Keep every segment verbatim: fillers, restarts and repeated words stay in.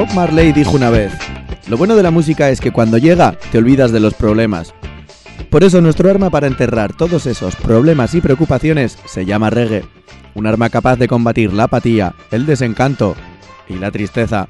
Bob Marley dijo una vez: lo bueno de la música es que cuando llega te olvidas de los problemas. Por eso nuestro arma para enterrar todos esos problemas y preocupaciones se llama reggae. Un arma capaz de combatir la apatía, el desencanto y la tristeza.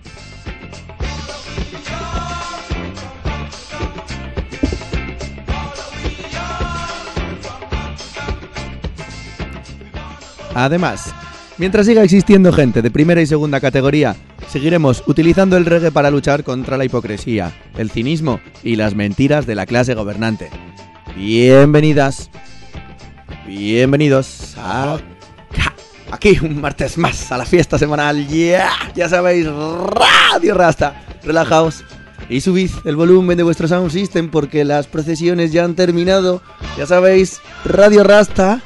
Además, mientras siga existiendo gente de primera y segunda categoría, seguiremos utilizando el reggae para luchar contra la hipocresía, el cinismo y las mentiras de la clase gobernante. Bienvenidas, bienvenidos a... aquí un martes más a la fiesta semanal. Yeah, ya sabéis, Radio Rasta. Relajaos y subid el volumen de vuestro sound system porque las procesiones ya han terminado. Ya sabéis, Radio Rasta.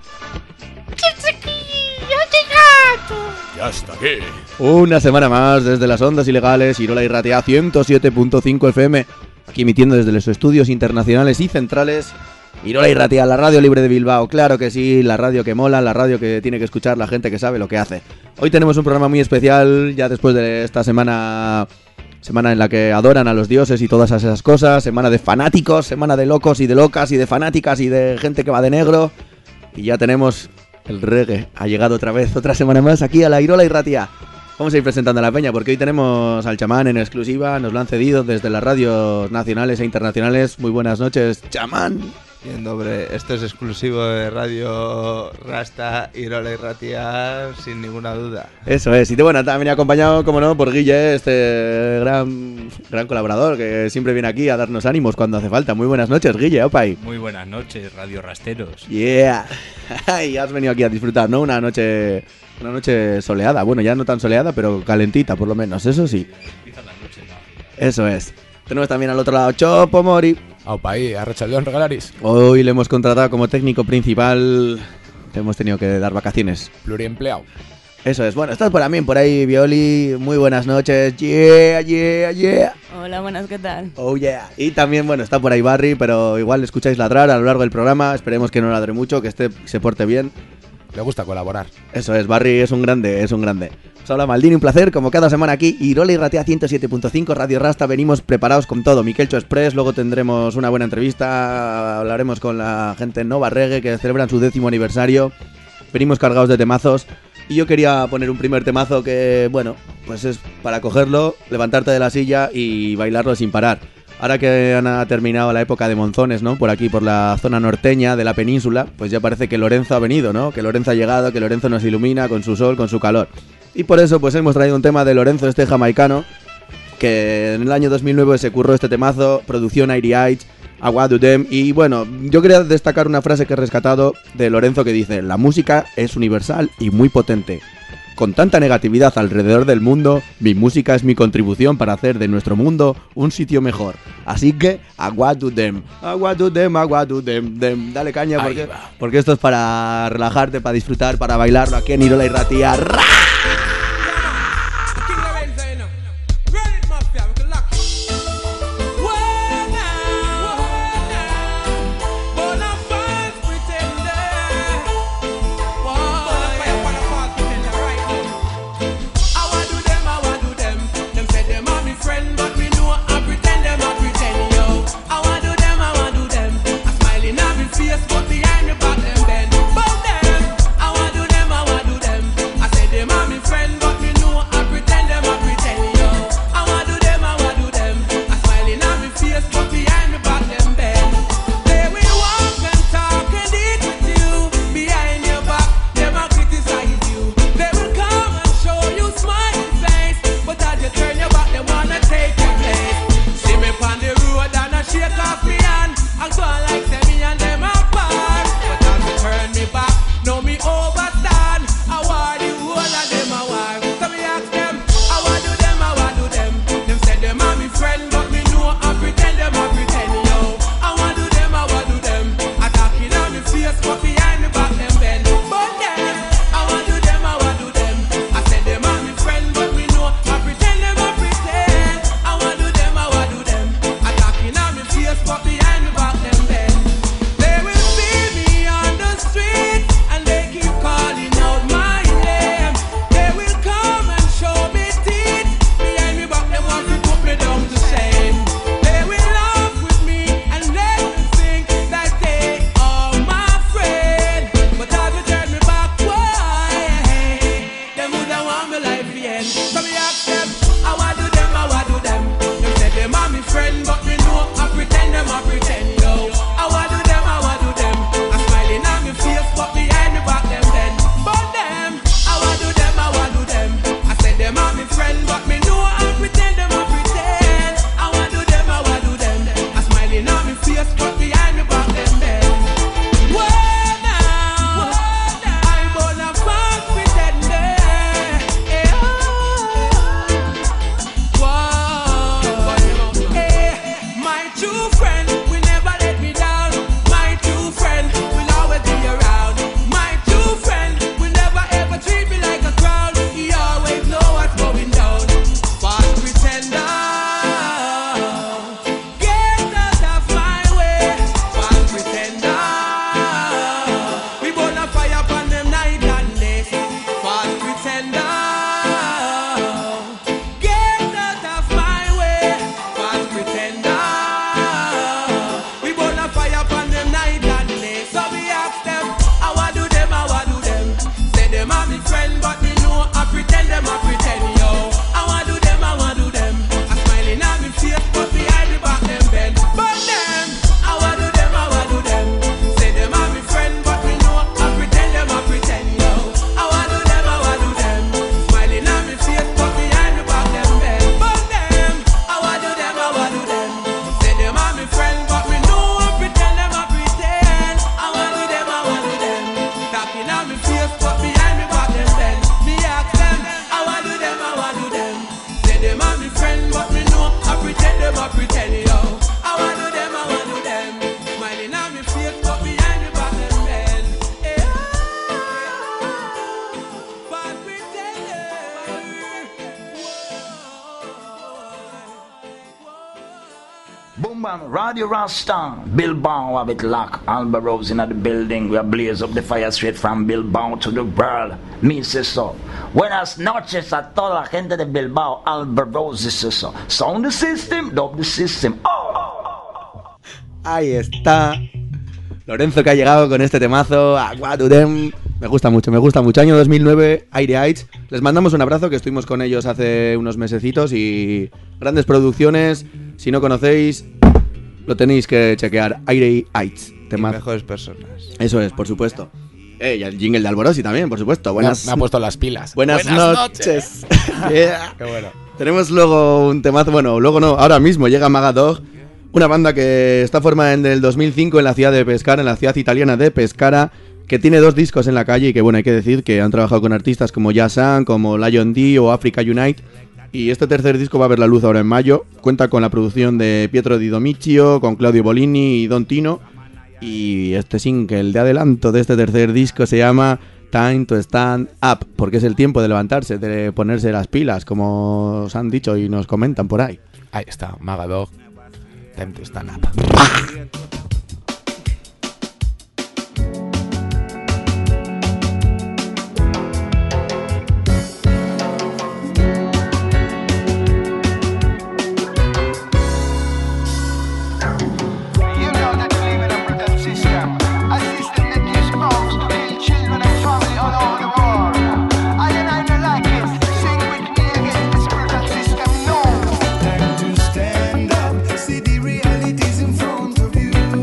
Ya está aquí. Una semana más desde las ondas ilegales Irola y Ratia ciento siete punto cinco F M, aquí emitiendo desde los estudios internacionales y centrales. Irola y Ratia, la radio libre de Bilbao, claro que sí, la radio que mola, la radio que tiene que escuchar la gente que sabe lo que hace. Hoy tenemos un programa muy especial, ya después de esta semana, semana en la que adoran a los dioses y todas esas cosas, semana de fanáticos, semana de locos y de locas y de fanáticas y de gente que va de negro. Y ya tenemos... el reggae ha llegado otra vez, otra semana más aquí a la Irola y Ratia. Vamos a ir presentando a la peña porque hoy tenemos al chamán en exclusiva, nos lo han cedido desde las radios nacionales e internacionales. Muy buenas noches, chamán. Bien, hombre, esto es exclusivo de Radio Rasta, Irola y Ratia, sin ninguna duda. Eso es, y te, bueno, también acompañado, como no, por Guille, este gran gran colaborador que siempre viene aquí a darnos ánimos cuando hace falta. Muy buenas noches, Guille, opay. Muy buenas noches, Radio Rasteros. Yeah, y has venido aquí a disfrutar, ¿no? Una noche, una noche soleada, bueno, ya no tan soleada, pero calentita por lo menos, eso sí. Empiezan las noches, ¿no? Eso es. Tenemos también al otro lado Chopo Mori. Aupa ahí, Arratsaldeon regalaris. Hoy le hemos contratado como técnico principal. Hemos tenido que dar vacaciones. Pluriempleado. Eso es. Bueno, estás por también por ahí, Violi. Muy buenas noches. Yeah, yeah, yeah. Hola, buenas, ¿qué tal? Oh, yeah. Y también, bueno, está por ahí Barry, pero igual le escucháis ladrar a lo largo del programa. Esperemos que no ladre mucho, que este se porte bien. Le gusta colaborar. Eso es, Barry es un grande, es un grande. Os habla Maldini, un placer, como cada semana aquí, Irola y Ratia ciento siete punto cinco, Radio Rasta, venimos preparados con todo. Miquelcho Express, luego tendremos una buena entrevista, hablaremos con la gente Nova Reggae que celebran su décimo aniversario. Venimos cargados de temazos y yo quería poner un primer temazo que, bueno, pues es para cogerlo, levantarte de la silla y bailarlo sin parar. Ahora que han terminado la época de monzones, ¿no? Por aquí, por la zona norteña de la península, pues ya parece que Lorenzo ha venido, ¿no? Que Lorenzo ha llegado, que Lorenzo nos ilumina con su sol, con su calor. Y por eso, pues hemos traído un tema de Lorenzo, este jamaicano, que en el año dos mil nueve se curró este temazo, producción Airy Heights, I Want to Them. Y bueno, yo quería destacar una frase que he rescatado de Lorenzo que dice: la música es universal y muy potente. Con tanta negatividad alrededor del mundo, mi música es mi contribución para hacer de nuestro mundo un sitio mejor. Así que, I want to them, I want to them, I want to them, them. Dale caña porque, porque esto es para relajarte, para disfrutar, para bailarlo aquí en Irola y Ratia. ¡Ra! But behind the back them bend. from Radio Rasta, Bilbao have it locked. Alba Rose in the building. We are blaze up the fire straight from Bilbao to the world. Me say so. Buenas noches a toda la gente de Bilbao. Alba Rose dice eso. Sound the system, dub the system. Oh. Ahí está. Lorenzo, que ha llegado con este temazo. Aqua to them. Me gusta mucho, me gusta mucho. Año dos mil nueve, Aire Heights. Les mandamos un abrazo, que estuvimos con ellos hace unos mesecitos y grandes producciones. Si no conocéis, lo tenéis que chequear. Aire Heights. Y Temazo. mejores personas. Eso es, por supuesto. Eh, y el jingle de Alborosi también, por supuesto. Buenas, Me ha puesto las pilas. buenas, noches. Yeah. Qué bueno. Tenemos luego un temazo, bueno, luego no, ahora mismo llega Magadog, una banda que está formada en el dos mil cinco en la ciudad de Pescara, en la ciudad italiana de Pescara, que tiene dos discos en la calle y que, bueno, hay que decir que han trabajado con artistas como Yasan, como Lion D o Africa Unite. Y este tercer disco va a ver la luz ahora en mayo. Cuenta con la producción de Pietro Di Domiccio, con Claudio Bolini y Don Tino. Y este single de adelanto de este tercer disco se llama Time to Stand Up, porque es el tiempo de levantarse, de ponerse las pilas, como os han dicho y nos comentan por ahí. Ahí está, Magadog. Time to stand up. Time to stand up, see the realities in front of you.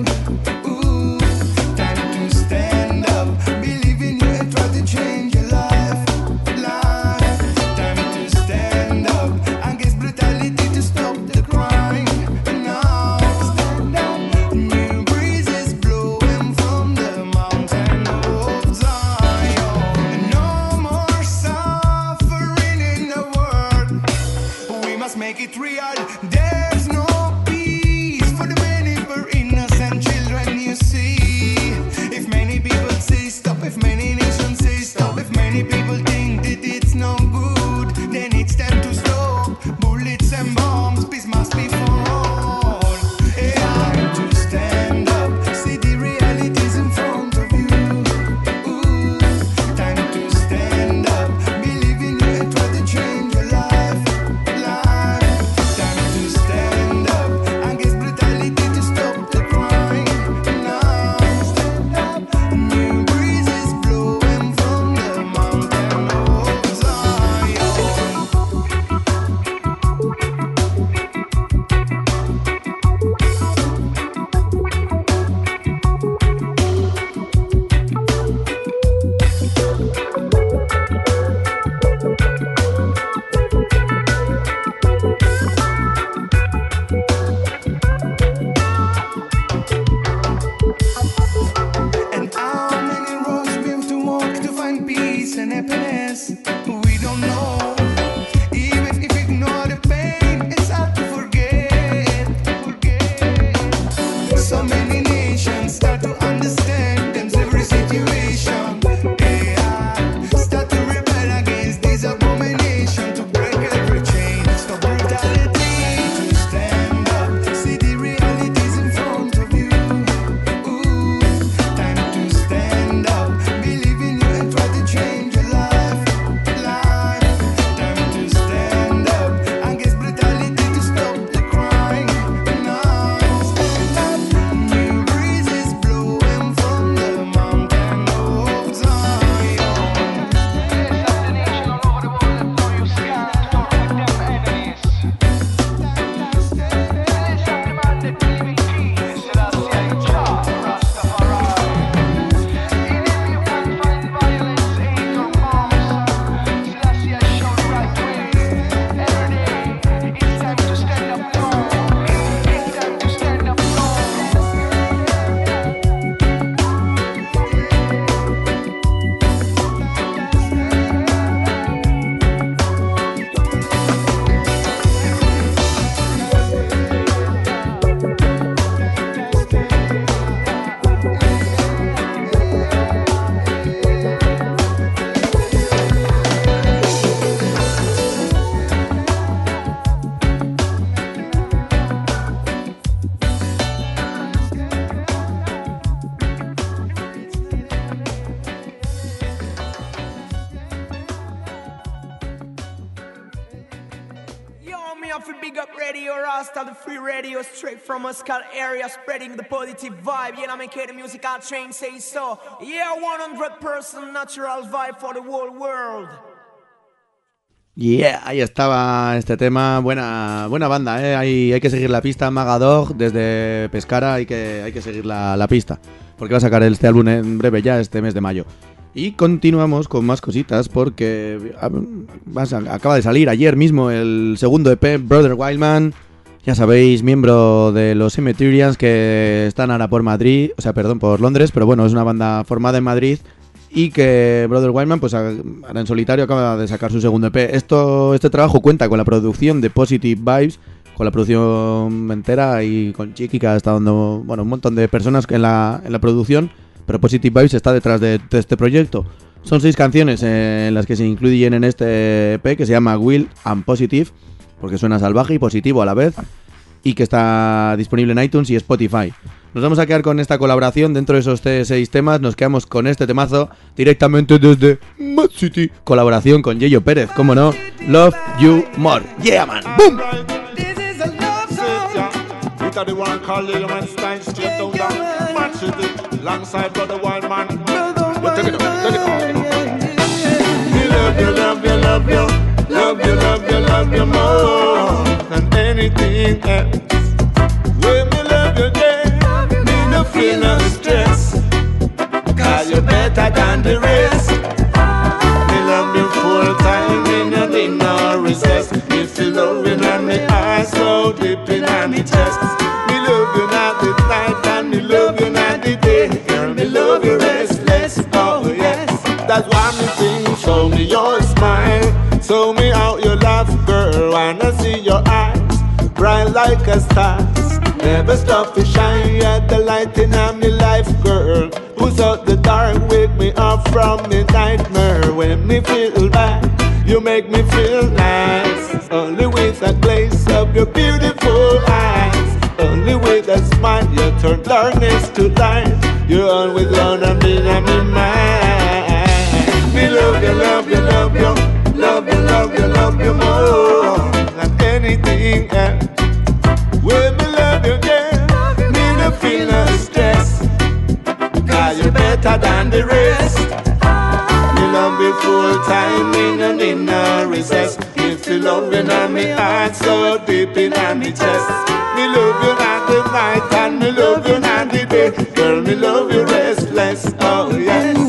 Big up Radio Rasta, the free radio straight from Moscow area, spreading the positive vibe. You know, make the musical train say so. Yeah, one hundred percent natural vibe for the whole world. Yeah, ahí estaba este tema, buena buena banda, ¿eh? Hay, hay que seguir la pista, Magadog, desde Pescara hay que, hay que seguir la, la pista, porque va a sacar este álbum en breve ya, este mes de mayo. Y continuamos con más cositas, porque acaba de salir ayer mismo el segundo E P, Brother Wildman, ya sabéis, miembro de los Cemeterians, que están ahora por Madrid, o sea, perdón, por Londres, pero bueno, es una banda formada en Madrid. Y que Brother Wildman, pues ahora en solitario, acaba de sacar su segundo E P. Esto, este trabajo cuenta con la producción de Positive Vibes, con la producción entera y con Chiqui, que ha estado dando, bueno, un montón de personas en la, en la producción, pero Positive Vibes está detrás de, de este proyecto. Son seis canciones en las que se incluyen en este E P, que se llama Will and Positive, porque suena salvaje y positivo a la vez, y que está disponible en iTunes y Spotify. Nos vamos a quedar con esta colaboración dentro de esos seis temas. Nos quedamos con este temazo directamente desde Mad City. Colaboración con Yeyo Pérez, como no. Love You More. Yeah, man. Boom. Feel no stress, cause you're better than the rest. Me love you full time, me no need no recess. If you love me, and me eyes so deep in my chest. Me love you not the night, and me love you not the day. Girl, me love you restless, oh yes. That's why me sing, show me your smile. Show me how you laugh, girl, wanna see your eyes bright like a star. Never stop to shine, you're the light in my life, girl. Who's out the dark, wake me up from the nightmare. When me feel bad, you make me feel nice. Only with a glaze of your beautiful eyes. Only with a smile, you turn darkness to light. You're always gonna be in my mind. Me love you, love you, love you. Love you, love you, love you more than anything else. When me love you, girl, me no feel no stress, cause you're better than the rest. Me love you full time, me no need no recess. If you love me, now me heart so deep in my chest. Me love you not the night and me love you not the day. Girl, me love you restless, oh yes.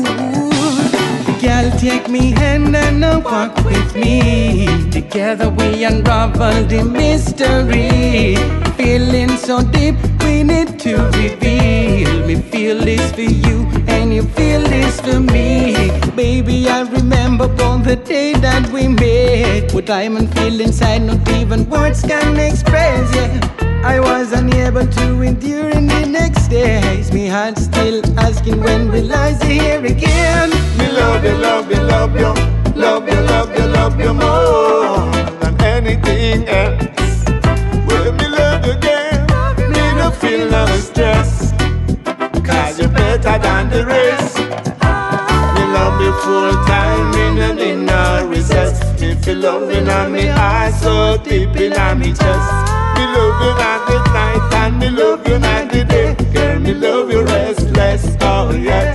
Girl, take me hand and now walk with me. Together we unravel the mystery. Feeling so deep, we need to reveal. Me feel this for you and you feel this for me. Baby, I remember on the day that we met. What I'm and feel inside, not even words can express, yeah. I was unable to endure in the next days. Me heart still asking when will I see here again. Me love you, love you, love you. Love you, love you, love you more than anything else. When me love you, girl, me no feel no stress, cause you're better than the rest. Me love you full time, me no need no recess. If you love me, now me eyes so deep in my chest. Me love you not the night and me love you not the day. Girl, me love you restless, oh yes.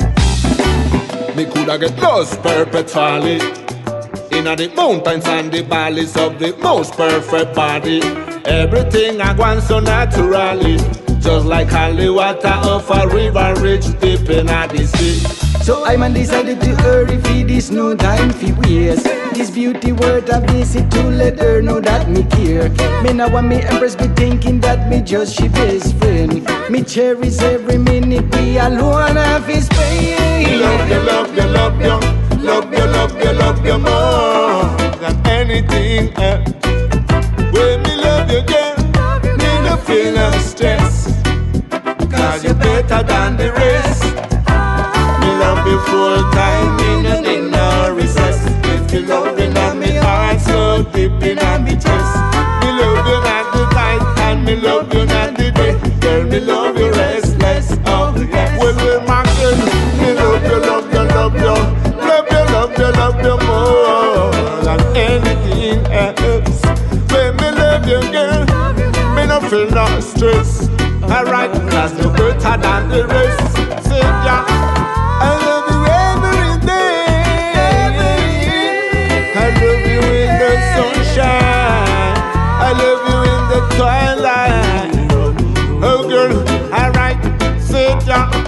Me coulda get lost perpetually inna the mountains and the valleys of the most perfect body. Everything I want so naturally, just like holy water of a river rich deep inna the sea. So I man decided to hurry for this no time for waste. This beauty word I visit to let her know that me care. Me now want me empress be thinking that me just she best friend. Me cherish every minute we alone have his pain. Love you, love you, love you. Love you, love you, love you more than anything else. When me love you, girl, me no feel no stress, cause you're better than the rest. Me love you full time, me no need no recess. If you love me, now me heart so deep in my chest. Me love you not the night and me love you not the day. Girl, me love you restless, oh yes. When we're marking, me love you, love you, love you. Love you, love you, love you more than anything else. When me love you, will not stress. Alright, cause you're better than the rest. Say, yeah, I love you every day. I love you in the sunshine. I love you in the twilight. Oh girl, alright, say, yeah.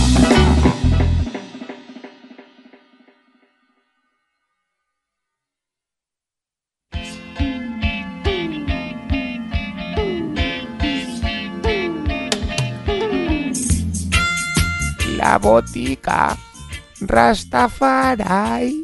La botica Rastafari.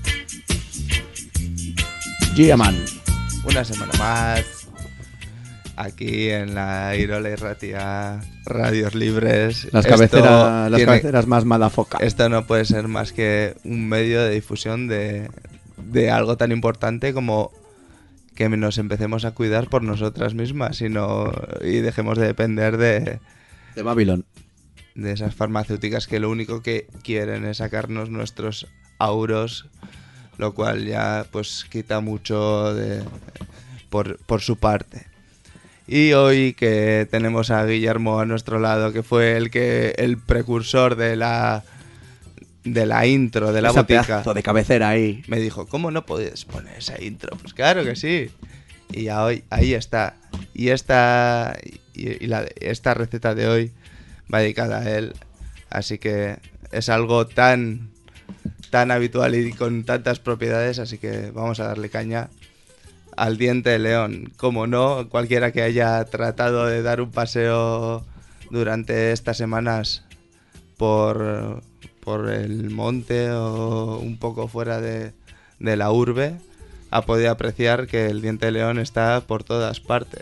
Yeah, man. Una semana más aquí en la Irola y Ratia Radios Libres. Las Esto cabeceras, las tiene- cabeceras más madafoca. Esto no puede ser más que un medio de difusión de, de algo tan importante como que nos empecemos a cuidar por nosotras mismas y, no, y dejemos de depender de, De Babylon. de esas farmacéuticas que lo único que quieren es sacarnos nuestros euros, lo cual ya pues quita mucho de, por, por su parte. Y hoy que tenemos a Guillermo a nuestro lado, que fue el que el precursor de la de la intro de la Esa botica, pedazo de cabecera ahí. me dijo, ¿cómo no puedes poner esa intro? Pues claro que sí. Y ya hoy, ahí está. Y esta y, y la, esta receta de hoy va dedicada a él. Así que es algo tan tan habitual y con tantas propiedades, así que vamos a darle caña al diente de león. Como no, cualquiera que haya tratado de dar un paseo durante estas semanas por, por el monte o un poco fuera de, de la urbe, ha podido apreciar que el diente de león está por todas partes.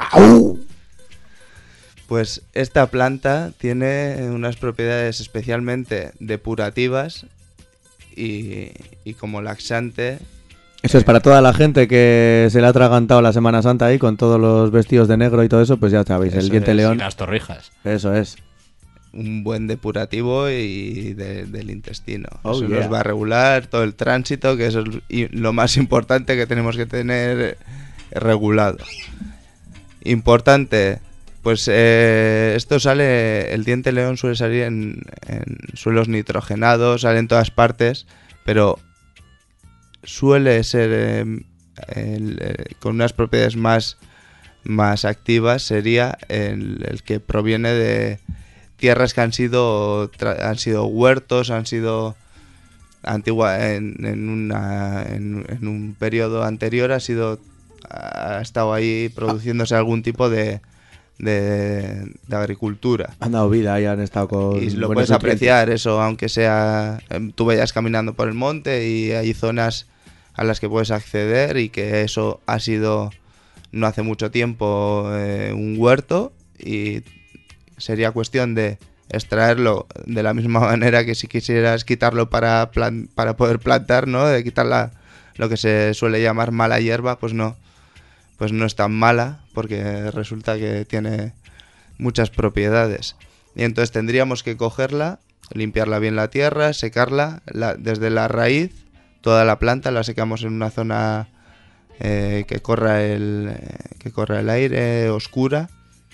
Pues esta planta tiene unas propiedades especialmente depurativas y, y como laxante. Eso es para toda la gente que se le ha atragantado la Semana Santa ahí con todos los vestidos de negro y todo eso, pues ya sabéis, el Eso diente es, león. Y las torrijas. Eso es. Un buen depurativo y de- del intestino. Oh, eso yeah. nos va a regular todo el tránsito, que eso es y- lo más importante que tenemos que tener regulado. Importante, pues eh, esto sale, el diente león suele salir en, en suelos nitrogenados, sale en todas partes, pero suele ser eh, el, eh, con unas propiedades más, más activas, sería el, el que proviene de tierras que han sido tra- han sido huertos, han sido antigua en, en, una, en, en un periodo anterior ha sido ha estado ahí produciéndose algún tipo de de, de agricultura. Han dado vida y han estado con. Y lo buenos puedes nutrientes. apreciar eso, aunque sea em, tú vayas caminando por el monte y hay zonas a las que puedes acceder y que eso ha sido no hace mucho tiempo eh, un huerto y sería cuestión de extraerlo de la misma manera que si quisieras quitarlo para plan- para poder plantar, ¿no? De quitar la, lo que se suele llamar mala hierba, pues no, pues no es tan mala porque resulta que tiene muchas propiedades. Y entonces tendríamos que cogerla, limpiarla bien la tierra, secarla la- desde la raíz, toda la planta la secamos en una zona eh, que corra el eh, que corra el aire, oscura,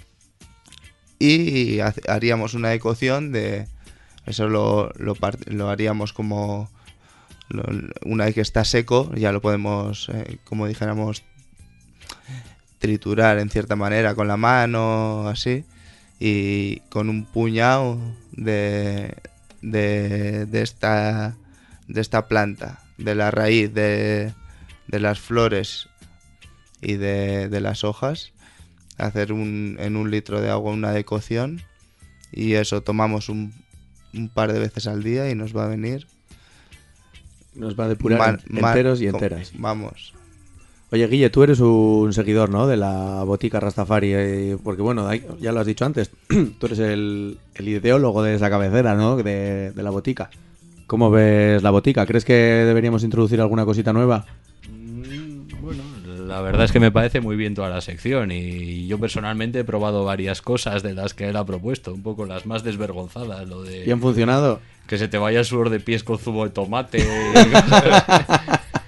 y ha- haríamos una decocción de eso lo, lo, part- lo haríamos como lo- una vez que está seco ya lo podemos eh, como dijéramos triturar en cierta manera con la mano así y con un puñado de, de, de esta de esta planta, de la raíz, de, de las flores y de, de las hojas, hacer un, en un litro de agua una decocción y eso tomamos un, un par de veces al día y nos va a venir Nos va a depurar man- en- man- enteros y com- enteras. Vamos. Oye, Guille, tú eres un seguidor, ¿no? De la botica Rastafari, eh, porque bueno, hay- ya lo has dicho antes, tú eres el, el ideólogo de esa cabecera, ¿no? De, de la botica. ¿Cómo ves la botica? ¿Crees que deberíamos introducir alguna cosita nueva? Bueno, la verdad es que me parece muy bien toda la sección y yo personalmente he probado varias cosas de las que él ha propuesto, un poco las más desvergonzadas, lo de ¿Y han funcionado? que se te vaya el sudor de pies con zumo de tomate.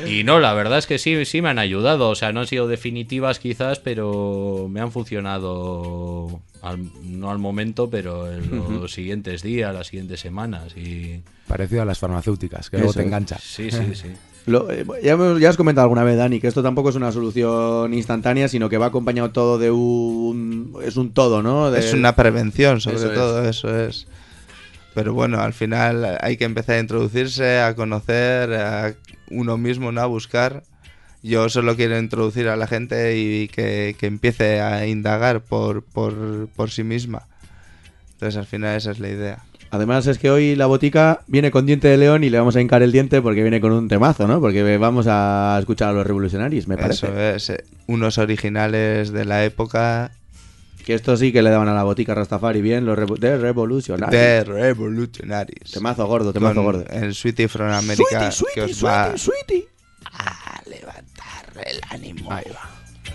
Y no, la verdad es que sí, sí me han ayudado. O sea, no han sido definitivas quizás, pero me han funcionado, al, no al momento, pero en los uh-huh. siguientes días, las siguientes semanas. Y... Parecido a las farmacéuticas, que Eso luego te es. engancha. Sí, sí, sí. Lo, eh, ya, ya has comentado alguna vez, Dani, que esto tampoco es una solución instantánea, sino que va acompañado todo de un... Es un todo, ¿no? De... Es una prevención, sobre Eso todo, es. eso es. Pero bueno, al final hay que empezar a introducirse, a conocer a uno mismo, ¿no? A buscar. Yo solo quiero introducir a la gente y que, que empiece a indagar por, por, por sí misma. Entonces al final esa es la idea. Además es que hoy la botica viene con diente de león y le vamos a hincar el diente porque viene con un temazo, ¿no? Porque vamos a escuchar a los Revolutionaries, me parece. Eso es, eh, unos originales de la época. Que esto sí que le daban a la botica Rastafari bien, los revo- de Revolutionaries. De Revolutionaries. Temazo gordo, temazo Con gordo. el Sweetie from America Sweetie, que os sweetie, va sweetie. a levantar el ánimo. Ahí va.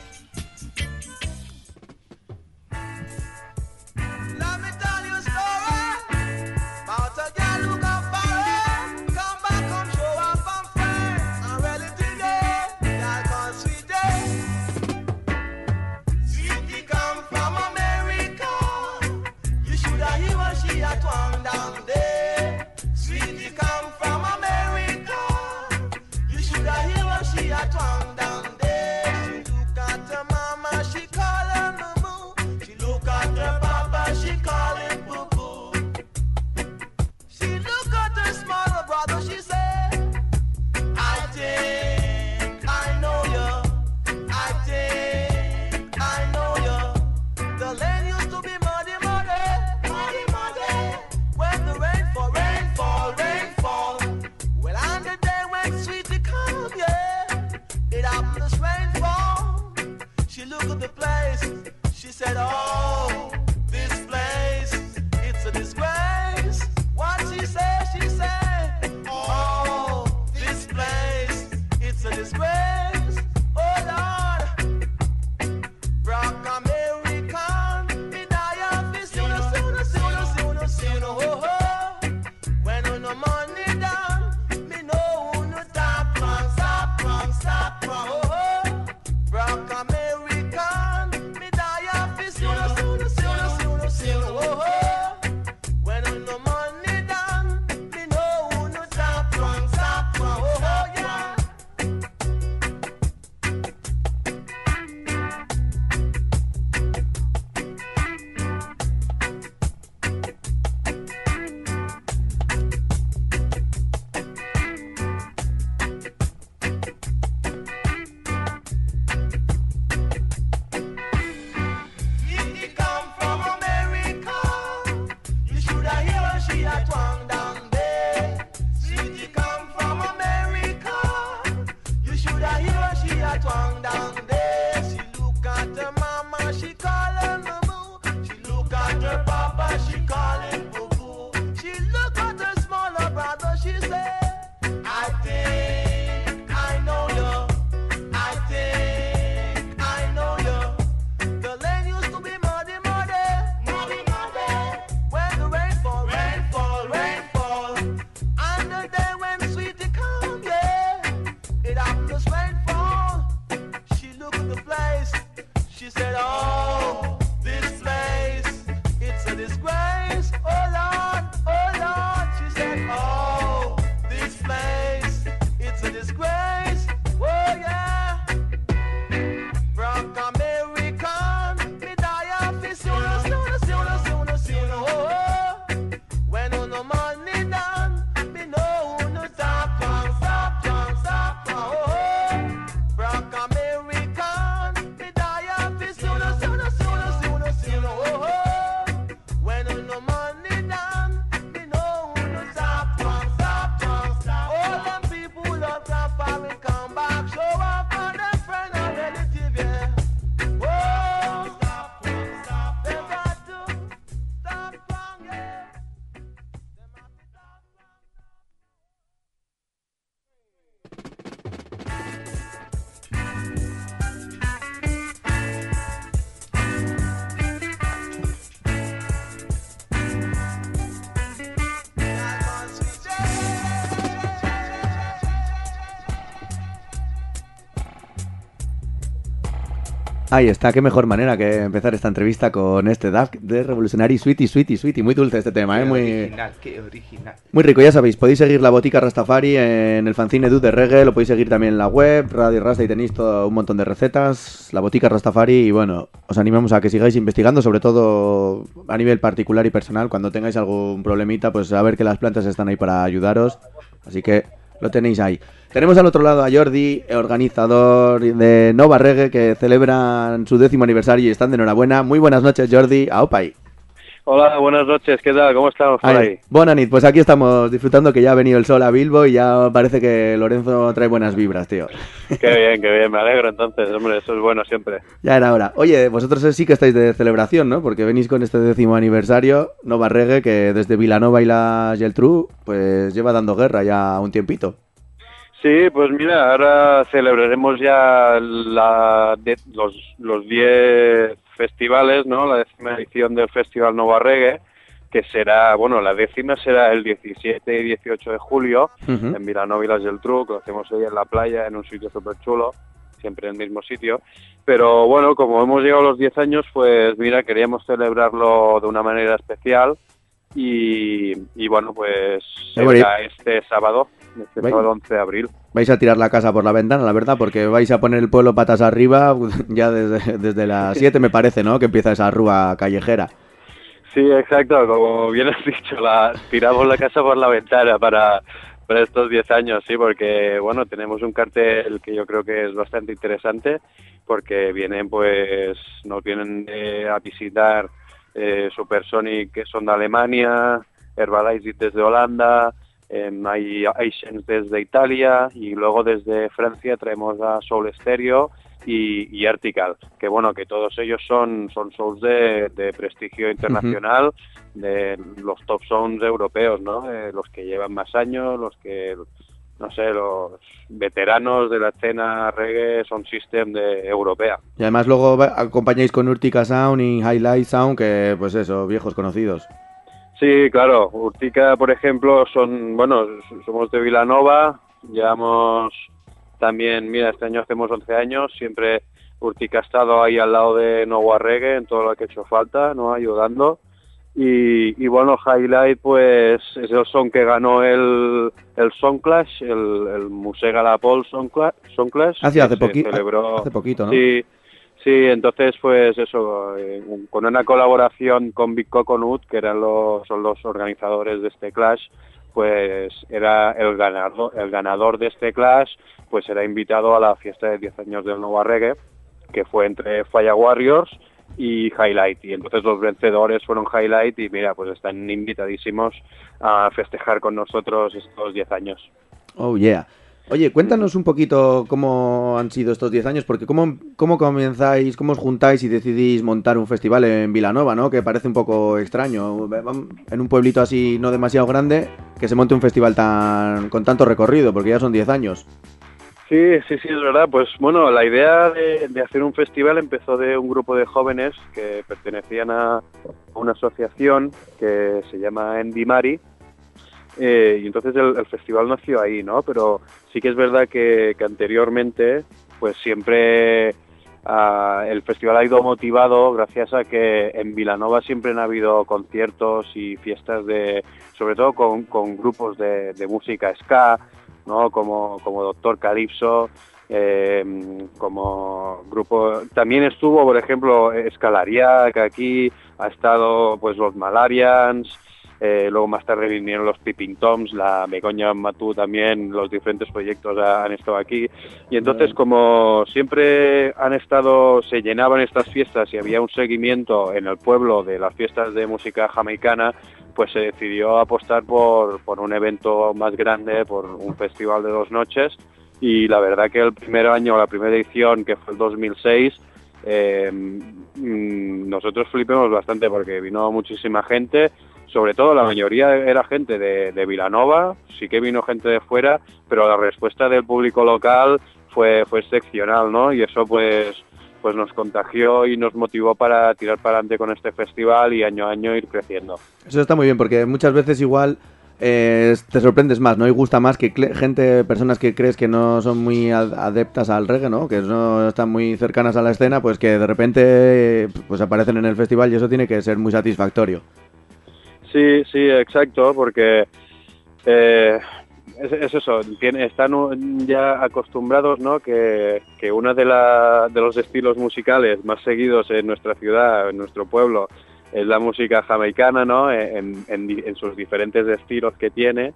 Let me tell you a story about a girl who got married. Come back, come show up and friends. I really dig it. Girl called Sweetie. Sweetie come from America. You should have heard what she a twang down there. Sweetie come from America. You should have heard what she a twang down there. She look at her mama, she call her mumu. She look at her papa, she call him boo-boo. She look at her smaller brother, she say, I think I know you. I think I know you. The lane used to be muddy, muddy, muddy, muddy. When the Ahí está, qué mejor manera que empezar esta entrevista con este Daft de Revolutionary Sweetie, Sweetie, Sweetie. Muy dulce este tema, ¿eh? Qué Muy, original, qué original. muy rico, ya sabéis, podéis seguir la Botica Rastafari en el fanzine Edu de Reggae, lo podéis seguir también en la web, Radio Rasta, y tenéis todo un montón de recetas, la Botica Rastafari, y bueno, os animamos a que sigáis investigando, sobre todo a nivel particular y personal, cuando tengáis algún problemita, pues a ver que las plantas están ahí para ayudaros, así que lo tenéis ahí. Tenemos al otro lado a Jordi, organizador de Nova Reggae, que celebran su décimo aniversario y están de enhorabuena. Muy buenas noches, Jordi. Aupai. Hola, buenas noches. ¿Qué tal? ¿Cómo estamos por ahí? Bonanit, pues aquí estamos disfrutando que ya ha venido el sol a Bilbo y ya parece que Lorenzo trae buenas vibras, tío. Qué bien, qué bien. Me alegro entonces. Hombre, eso es bueno siempre. Ya era hora. Oye, vosotros sí que estáis de celebración, ¿no? Porque venís con este décimo aniversario, Nova Reggae, que desde Vilanova y la Geltrú, pues lleva dando guerra ya un tiempito. Sí, pues mira, ahora celebraremos ya la de, los los diez festivales, ¿no? La décima edición del Festival Nova Reggae, que será, bueno, la décima será el diecisiete y dieciocho de julio, uh-huh. en Vilanova y la Geltrú, que lo hacemos ahí en la playa, en un sitio súper chulo, siempre en el mismo sitio. Pero bueno, como hemos llegado a los diez años, pues mira, queríamos celebrarlo de una manera especial y, y bueno, pues será este sábado. Este sábado once de abril. Vais a tirar la casa por la ventana, la verdad, porque vais a poner el pueblo patas arriba ya desde, desde las siete, me parece, ¿no? Que empieza esa rúa callejera. Sí, exacto, como bien has dicho, la, tiramos la casa por la ventana para, para estos diez años, sí, porque, bueno, tenemos un cartel que yo creo que es bastante interesante, porque vienen, pues, nos vienen eh, a visitar eh, Supersonic, que son de Alemania, Herbalife desde Holanda, Eh, hay Asians desde Italia y luego desde Francia traemos a Soul Stereo y, y Artical, que bueno, que todos ellos son son souls de, de prestigio internacional, uh-huh. de los top sounds europeos, ¿no? Eh, los que llevan más años, los que, no sé, los veteranos de la escena reggae son system de europea. Y además luego acompañáis con Urtica Sound y Highlight Sound, que pues eso, viejos conocidos. Sí, claro. Urtica, por ejemplo, son, bueno, somos de Vilanova, llevamos también, mira, este año hacemos once años, siempre Urtica ha estado ahí al lado de Nova Reggae en todo lo que ha hecho falta, ¿no? Ayudando. Y, y bueno, Highlight, pues, es el son que ganó el, el Songclash, el, el Musega La Pol Songclash. Songclash hace, hace, poqui celebró, hace poquito, ¿no? Sí. Sí, entonces pues eso, eh, con una colaboración con Big Coconut, que eran los, son los organizadores de este clash, pues era el ganador, el ganador de este clash, pues era invitado a la fiesta de diez años del Nova Reggae, que fue entre Fire Warriors y Highlight, y entonces los vencedores fueron Highlight y mira, pues están invitadísimos a festejar con nosotros estos diez años. Oh yeah. Oye, cuéntanos un poquito cómo han sido estos diez años, porque cómo, cómo comenzáis, cómo os juntáis y decidís montar un festival en Vilanova, ¿no? Que parece un poco extraño, en un pueblito así no demasiado grande, que se monte un festival tan con tanto recorrido, porque ya son diez años. Sí, sí, sí, es verdad. Pues bueno, la idea de, de hacer un festival empezó de un grupo de jóvenes que pertenecían a una asociación que se llama Endimari. Eh, y entonces el, el festival nació ahí, ¿no? Pero sí que es verdad que, que anteriormente, pues siempre uh, el festival ha ido motivado gracias a que en Vilanova siempre han habido conciertos y fiestas de, sobre todo con, con grupos de, de música ska, ¿no? Como, como Doctor Calypso, eh, como grupo. También estuvo, por ejemplo, Escalaria, que aquí ha estado, pues los Malarians. Eh, luego más tarde vinieron los Peeping Toms, la Begoña Matú también, los diferentes proyectos ha, han estado aquí. Y entonces, como siempre han estado, se llenaban estas fiestas y había un seguimiento en el pueblo de las fiestas de música jamaicana, pues se decidió apostar por, por un evento más grande, por un festival de dos noches. Y la verdad que el primer año, la primera edición, que fue el dos mil seis, eh, nosotros flipemos bastante porque vino muchísima gente. Sobre todo la mayoría era gente de, de Vilanova, sí que vino gente de fuera, pero la respuesta del público local fue fue excepcional, ¿no? Y eso pues pues nos contagió y nos motivó para tirar para adelante con este festival y año a año ir creciendo. Eso está muy bien, porque muchas veces igual eh, te sorprendes más, ¿no? Y gusta más que cle- gente, personas que crees que no son muy ad- adeptas al reggae, ¿no? Que no están muy cercanas a la escena, pues que de repente eh, pues aparecen en el festival y eso tiene que ser muy satisfactorio. Sí, sí, exacto, porque eh, es, es eso, tiene, están un- ya acostumbrados, ¿no? Que, que uno de, la, de los estilos musicales más seguidos en nuestra ciudad, en nuestro pueblo, es la música jamaicana, ¿no? En, en, en sus diferentes estilos que tiene.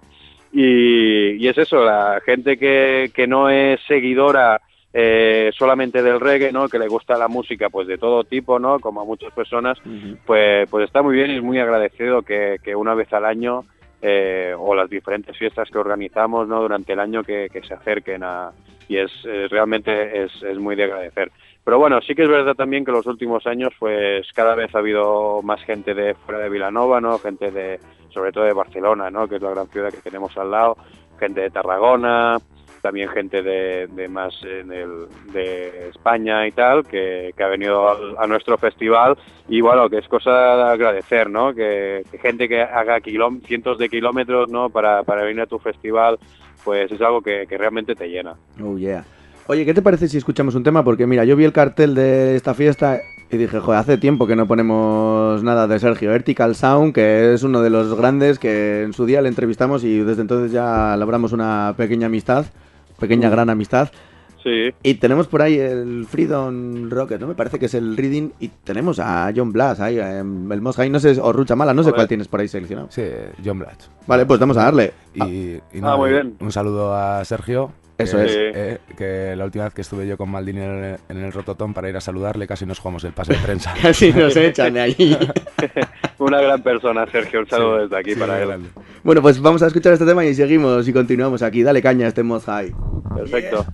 Y, y es eso, la gente que, que no es seguidora eh, solamente del reggae, ¿no? Que le gusta la música pues de todo tipo, ¿no? Como a muchas personas, Uh-huh. pues, pues está muy bien y es muy agradecido que, que una vez al año eh, o las diferentes fiestas que organizamos, ¿no? Durante el año que, que se acerquen a... Y es eh, realmente es, es muy de agradecer. Pero bueno, sí que es verdad también que en los últimos años pues cada vez ha habido más gente de fuera de Vilanova, ¿no? Gente de, sobre todo de Barcelona, ¿no? Que es la gran ciudad que tenemos al lado, gente de Tarragona, también gente de, de más en el, de España y tal, que, que ha venido al- a nuestro festival y bueno, que es cosa de agradecer, ¿no? Que, que gente que haga kilóm- cientos de kilómetros, ¿no? Para, para venir a tu festival, pues es algo que, que realmente te llena. Oh, yeah. Oye, ¿qué te parece si escuchamos un tema? Porque mira, yo vi el cartel de esta fiesta y dije, joder, hace tiempo que no ponemos nada de Sergio. Vertical Sound, que es uno de los grandes que en su día le entrevistamos y desde entonces ya labramos una pequeña amistad, pequeña gran amistad. Sí. Y tenemos por ahí el Freedom Rocket, ¿no? Me parece que es el Reading. Y tenemos a John Blas ahí, em, el Mosca, no sé, o Rucha Mala, no sé Joder. cuál tienes por ahí seleccionado. Sí, John Blatt. Vale, pues vamos a darle. Y, y Ah, muy y bien. un saludo a Sergio. Eso que, es. eh, que la última vez que estuve yo con Maldini en el, en el Rototón para ir a saludarle, casi nos jugamos el pase de prensa. Casi nos echan de ahí. Una gran persona, Sergio, un saludo Sí, desde aquí sí, para él. grande. Bueno, pues vamos a escuchar este tema y seguimos y continuamos aquí. Dale caña a este Mod High. Perfecto.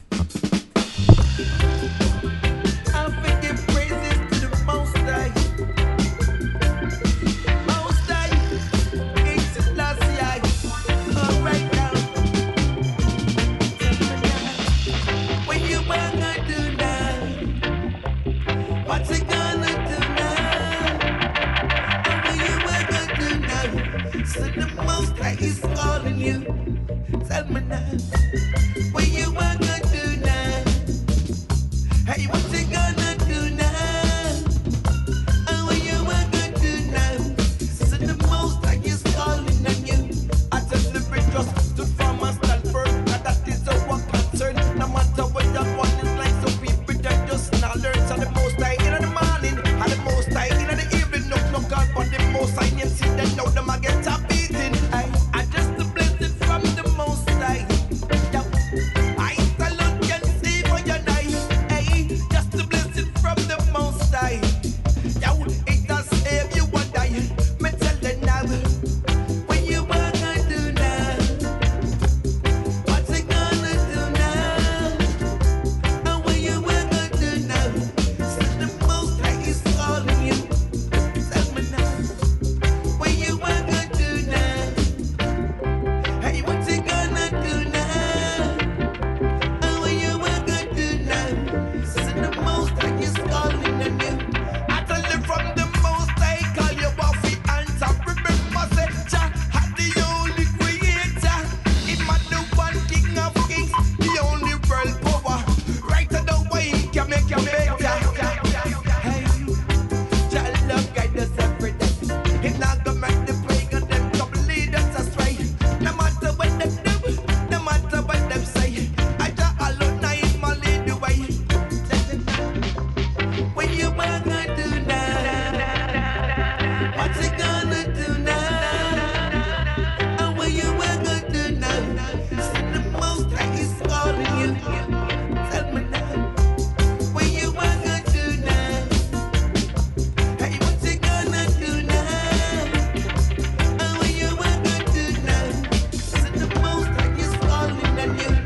I'll give praises to the Most High. Most High, King Selassie. All right now. When you wanna do now, what's it gonna do now? And when you wanna do now, so the Most High is calling you. Tell me now, what you wanna do now? Hey, what you gonna do now? And what you wanna do now? So the Most High is calling on you. I tell the bridge just stood from and stand firm, and that is our concern. No matter what that one is like, so people that just not learn. So the Most High in the morning, and the Most High in the evening. No, no God, but the Most High name, see them now them a get a beating. I, I just a blessing from the Most High. Yo, I salute can see for your night. Hey, just a blessing from the Most High. Yo, it does save you and I. Me tell you now, what you wanna do now? What's it gonna do now? And what you wanna do now? So the Most High is calling you. Tell me now, what you wanna do now? Hey, what you gonna do now? And what you wanna do now? So the Most High is calling on you. I tell you from the Most High, call you off the answer. Remember, say, Jah had the only creator. Him had the one king of kings, the only world power. Right to the way he can make you better. Hey, Jah love guide us every day. He not gonna make the pagan them come lead us astray. No matter what them do, no matter what them say, I Jah alone I him a lead the way. What you wanna do now? What's it gonna do now? And what you wanna do now? So the Most High is calling you. Tell me now, what you wanna do now? Hey, what you gonna do now? And what you wanna do now? So the Most High is calling on you.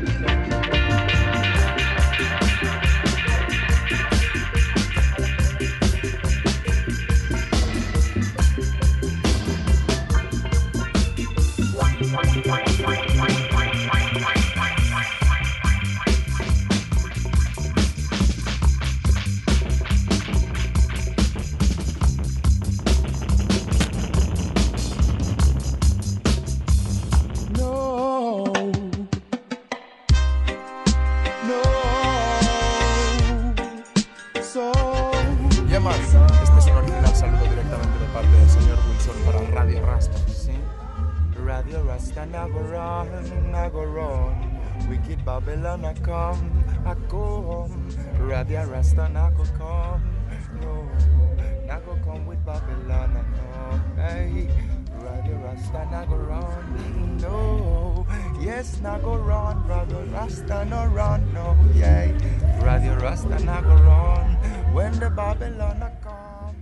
Radio Rasta, see? Radio Rasta na go run, na go run. Wicked Babylon a come, a come. Radio Rasta na go come, no. Na go come with Babylon, no. Hey, Radio Rasta na go run, no. Yes, na go run, Radio Rasta no run, no. Yeah, Radio Rasta na go run when the Babylon a come.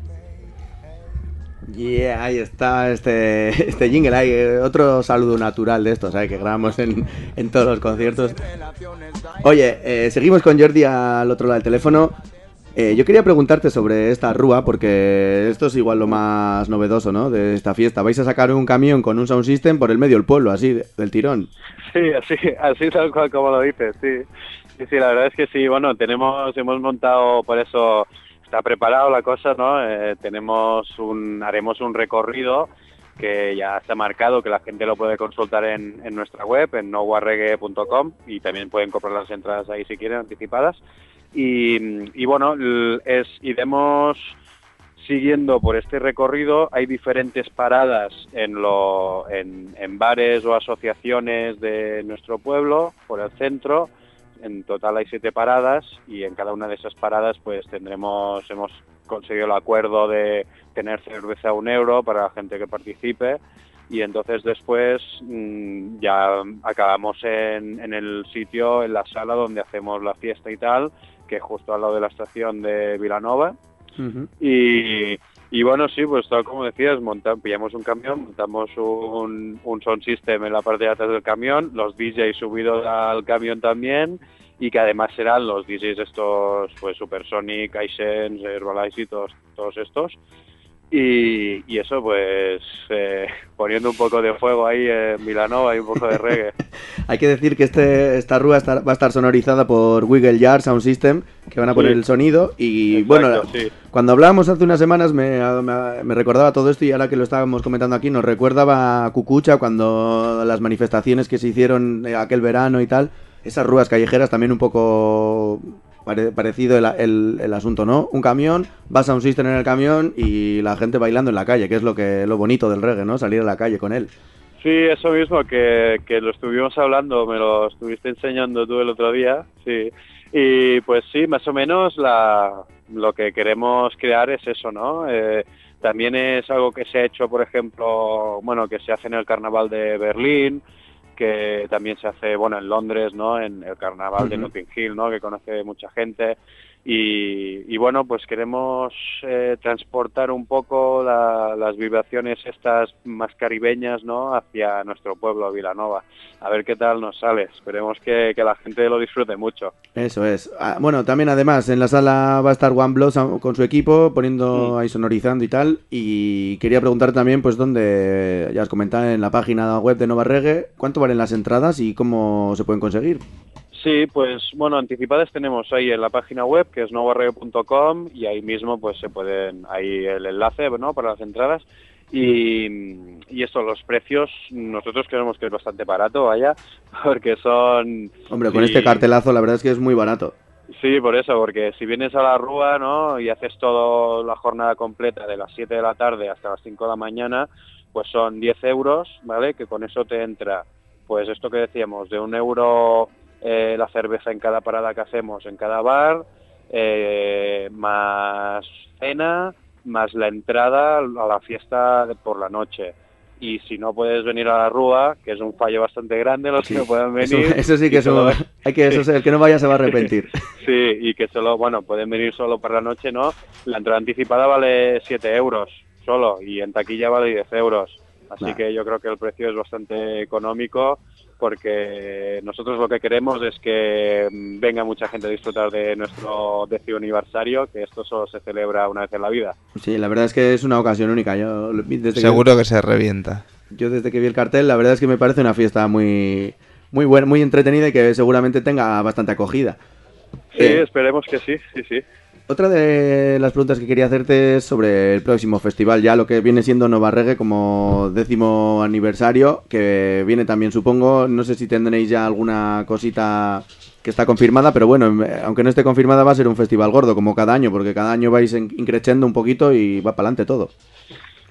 Yeah, ahí está este, este jingle, hay otro saludo natural de estos, ¿sabes? Que grabamos en, en todos los conciertos. Oye, eh, seguimos con Jordi al otro lado del teléfono. Eh, yo quería preguntarte sobre esta rúa, porque esto es igual lo más novedoso, ¿no? De esta fiesta. Vais a sacar un camión con un sound system por el medio del pueblo, así, de, del tirón. Sí, así, así tal cual como lo dices, sí. Sí, sí, la verdad es que sí, bueno, tenemos, hemos montado por eso... Está preparado la cosa, ¿no? Eh, tenemos un, haremos un recorrido que ya está marcado, que la gente lo puede consultar en, en nuestra web, en nowarreggae punto com, y también pueden comprar las entradas ahí si quieren, anticipadas. Y, y bueno, es, iremos siguiendo por este recorrido. Hay diferentes paradas en, lo, en, en bares o asociaciones de nuestro pueblo, por el centro. En total hay siete paradas y en cada una de esas paradas pues tendremos, hemos conseguido el acuerdo de tener cerveza a un euro para la gente que participe, y entonces después mmm, ya acabamos en, en el sitio, en la sala donde hacemos la fiesta y tal, que es justo al lado de la estación de Vilanova. Uh-huh. y, y bueno, sí, pues tal como decías, montamos, pillamos un camión, montamos un, un sound system en la parte de atrás del camión, los D Js subidos al camión también, y que además serán los D Js estos, pues Supersonic, iSense, Herbalife y todos, todos estos. Y, y eso, pues, eh, poniendo un poco de fuego ahí en Vilanova y un poco de reggae. Hay que decir que este esta rúa está, va a estar sonorizada por Wiggle Yard Sound System, que van a poner sí. el sonido. Y exacto, bueno, sí. Cuando hablábamos hace unas semanas me, me, me recordaba todo esto, y ahora que lo estábamos comentando aquí, nos recordaba a Cucucha cuando las manifestaciones que se hicieron aquel verano y tal. Esas rúas callejeras también un poco... Pare, parecido el, el, el asunto, ¿no? Un camión, vas a un system en el camión y la gente bailando en la calle, que es lo que lo bonito del reggae, ¿no? Salir a la calle con él. Sí, eso mismo, que, que lo estuvimos hablando, me lo estuviste enseñando tú el otro día, sí. Y pues sí, más o menos la, lo que queremos crear es eso, ¿no? Eh, también es algo que se ha hecho, por ejemplo, bueno, que se hace en el Carnaval de Berlín, que también se hace, bueno, en Londres, ¿no? En el carnaval uh-huh. de Notting Hill, ¿no? Que conoce mucha gente. Y, y bueno, pues queremos eh, transportar un poco la, las vibraciones estas más caribeñas, ¿no? Hacia nuestro pueblo, Vilanova. A ver qué tal nos sale. Esperemos que, que la gente lo disfrute mucho. Eso es. Ah, bueno, también además en la sala va a estar One Blood con su equipo, poniendo mm. ahí sonorizando y tal. Y quería preguntar también, pues, dónde, ya os comentaba en la página web de Nova Reggae, ¿cuánto valen las entradas y cómo se pueden conseguir? Sí, pues bueno, anticipadas tenemos ahí en la página web, que es nowarreggae punto com, y ahí mismo pues se pueden, ahí el enlace, ¿no? Para las entradas. Y, y eso, los precios, nosotros creemos que es bastante barato, vaya, porque son... Hombre, con y... este cartelazo la verdad es que es muy barato. Sí, por eso, porque si vienes a la Rúa, ¿no? Y haces toda la jornada completa de las siete de la tarde hasta las cinco de la mañana, pues son diez euros, ¿vale? Que con eso te entra, pues esto que decíamos, de un euro... Eh, la cerveza en cada parada que hacemos en cada bar, eh, más cena, más la entrada a la fiesta por la noche. Y si no puedes venir a la Rúa, que es un fallo bastante grande, los sí, que no puedan venir... Eso, eso sí que es un, hay que, eso, sí. El que no vaya se va a arrepentir. Sí, y que solo, bueno, pueden venir solo para la noche, ¿no? La entrada anticipada vale siete euros solo, y en taquilla vale diez euros. Así nah. que yo creo que el precio es bastante económico, porque nosotros lo que queremos es que venga mucha gente a disfrutar de nuestro décimo aniversario, que esto solo se celebra una vez en la vida. Sí, la verdad es que es una ocasión única. Yo, desde Seguro que, que se revienta. Yo desde que vi el cartel, la verdad es que me parece una fiesta muy muy buena, muy entretenida, y que seguramente tenga bastante acogida. Sí, eh, esperemos que sí, sí, sí. Otra de las preguntas que quería hacerte es sobre el próximo festival, ya lo que viene siendo Nova Reggae como décimo aniversario, que viene también, supongo. No sé si tendréis ya alguna cosita que está confirmada, pero bueno, aunque no esté confirmada, va a ser un festival gordo, como cada año, porque cada año vais increciendo un poquito y va para adelante todo.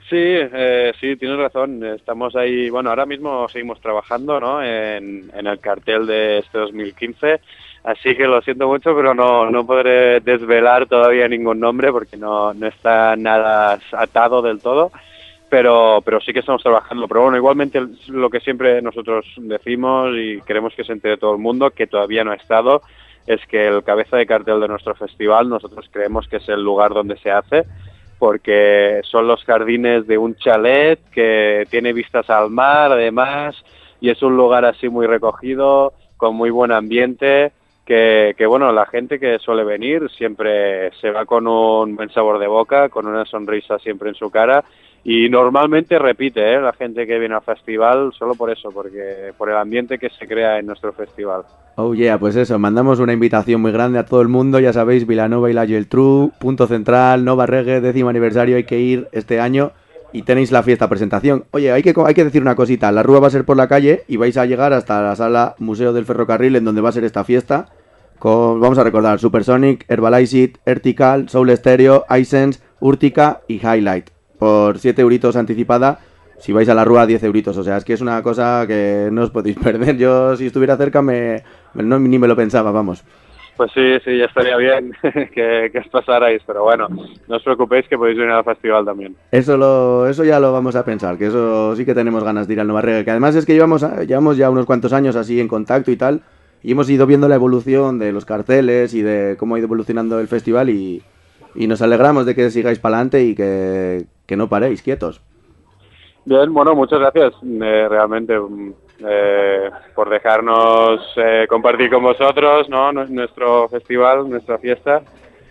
Sí, eh, sí, tienes razón. Estamos ahí, bueno, ahora mismo seguimos trabajando, ¿no? En, en el cartel de este dos mil quince, así que lo siento mucho, pero no, no podré desvelar todavía ningún nombre porque no, no está nada atado del todo, pero, pero sí que estamos trabajando. Pero bueno, igualmente lo que siempre nosotros decimos y queremos que se entere todo el mundo, que todavía no ha estado, es que el cabeza de cartel de nuestro festival nosotros creemos que es el lugar donde se hace, porque son los jardines de un chalet que tiene vistas al mar, además, y es un lugar así muy recogido, con muy buen ambiente, que, que bueno, la gente que suele venir siempre se va con un buen sabor de boca, con una sonrisa siempre en su cara, y normalmente repite, ¿eh? La gente que viene al festival solo por eso, porque por el ambiente que se crea en nuestro festival. Oh yeah, pues eso, mandamos una invitación muy grande a todo el mundo, ya sabéis, Vilanova y la Geltrú, punto central, Nova Reggae, décimo aniversario, hay que ir este año y tenéis la fiesta presentación. Oye, hay que, hay que decir una cosita, la rúa va a ser por la calle y vais a llegar hasta la sala Museo del Ferrocarril en donde va a ser esta fiesta, con, vamos a recordar, Supersonic, Herbalized, Vertical, Soul Stereo, iSense, Urtica y Highlight, por siete euritos anticipada. Si vais a la rúa, diez euritos. O sea, es que es una cosa que no os podéis perder. Yo, si estuviera cerca, me, me no, ni me lo pensaba, vamos. Pues sí, sí, ya estaría bien que, que os pasarais. Pero bueno, no os preocupéis que podéis venir al festival también. Eso lo, eso ya lo vamos a pensar, que eso sí que tenemos ganas de ir al Nova Reggae. Que además es que llevamos, llevamos ya unos cuantos años así en contacto y tal. Y hemos ido viendo la evolución de los carteles y de cómo ha ido evolucionando el festival. Y, y nos alegramos de que sigáis para adelante y que, que no paréis quietos. Bien, bueno, muchas gracias eh, realmente eh, por dejarnos eh, compartir con vosotros, ¿no? Nuestro festival, nuestra fiesta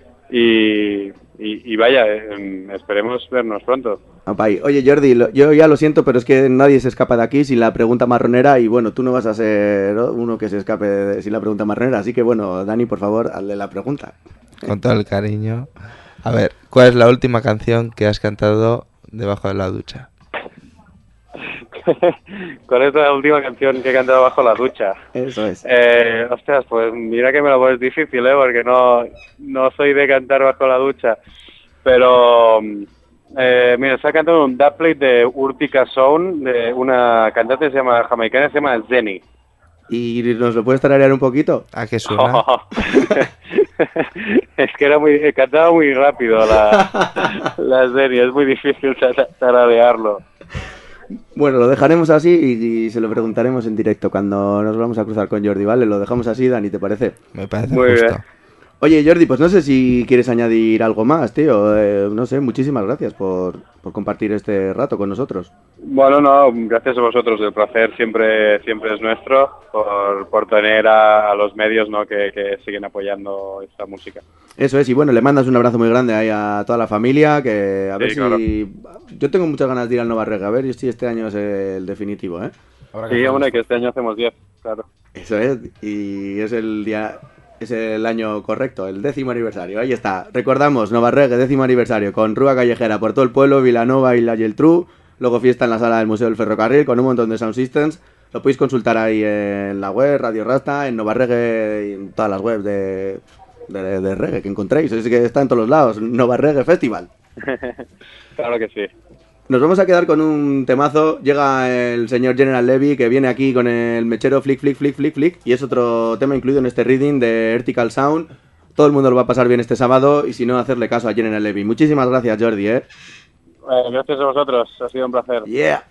y, y, y vaya, eh, esperemos vernos pronto. Opai. Oye Jordi, lo, yo ya lo siento, pero es que nadie se escapa de aquí sin la pregunta marronera y bueno, tú no vas a ser uno que se escape de, sin la pregunta marronera, así que bueno, Dani, por favor, hazle la pregunta. Con todo el cariño. A ver, ¿cuál es la última canción que has cantado debajo de la ducha? ¿Cuál es la última canción que he cantado bajo la ducha? Eso es. Eh, hostias, pues mira que me lo pones difícil, ¿eh? Porque no, no soy de cantar bajo la ducha. Pero, eh, mira, está cantando un dubplate de Urtica Sound, de una cantante que se llama jamaicana, se llama Zenny. ¿Y nos lo puedes tararear un poquito? ¿A qué suena? Oh. Es que era muy, cantaba muy rápido la, la Zenny, es muy difícil tararearlo. Bueno, lo dejaremos así y, y se lo preguntaremos en directo cuando nos vamos a cruzar con Jordi, ¿vale? Lo dejamos así, Dani, ¿te parece? Me parece Muy justo. bien. Oye, Jordi, pues no sé si quieres añadir algo más, tío. Eh, no sé, muchísimas gracias por, por compartir este rato con nosotros. Bueno, no, gracias a vosotros. El placer siempre siempre es nuestro por, por tener a, a los medios, ¿no? que, que siguen apoyando esta música. Eso es, y bueno, le mandas un abrazo muy grande ahí a toda la familia, que a ver Sí, si... claro. Yo tengo muchas ganas de ir al Nova Reggae, a ver si este año es el definitivo, ¿eh? Sí, hombre, que este año hacemos diez, claro. Eso es, y es el día... Es el año correcto, el décimo aniversario. Ahí está. Recordamos, Nova Reggae, décimo aniversario, con rúa callejera por todo el pueblo, Vilanova y la Geltrú. Luego fiesta en la sala del Museo del Ferrocarril con un montón de sound systems. Lo podéis consultar ahí en la web, Radio Rasta, en Nova Reggae y en todas las webs de, de, de reggae que encontréis. Es que está en todos los lados. Nova Reggae Festival. Claro que sí. Nos vamos a quedar con un temazo. Llega el señor General Levy, que viene aquí con el mechero flick, flick, flick, flick, flick. Y es otro tema incluido en este reading de Vertical Sound. Todo el mundo lo va a pasar bien este sábado. Y si no, hacerle caso a General Levy. Muchísimas gracias, Jordi, ¿eh? Eh, gracias a vosotros. Ha sido un placer. Yeah.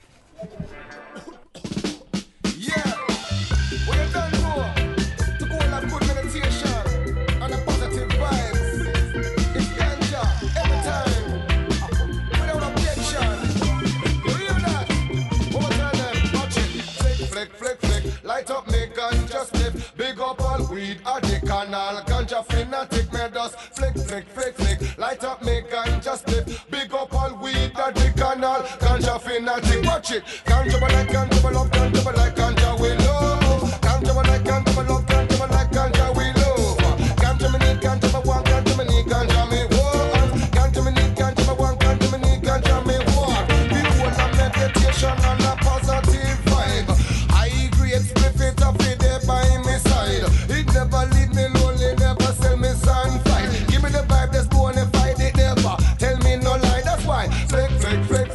Light up me ganja split, big up all weed addict and all ganja fanatic me dust flick, flick, flick, flick. Light up me ganja split, big up all weed addict and all ganja fanatic. Watch it, ganja but like ganja but love ganja but like ganja we love. Ganja but like ganja but love ganja but like ganja we love. Ganja me need ganja me want ganja me need ganja me want. Ganja me need ganja me want ganja me need ganja me want. We want a meditation and a positive vibe. It up there by my side. It never leave me lonely, never sell me sun fight. Give me the vibe that's bona fide, it never tell me no lie. That's why flick, flick, flick,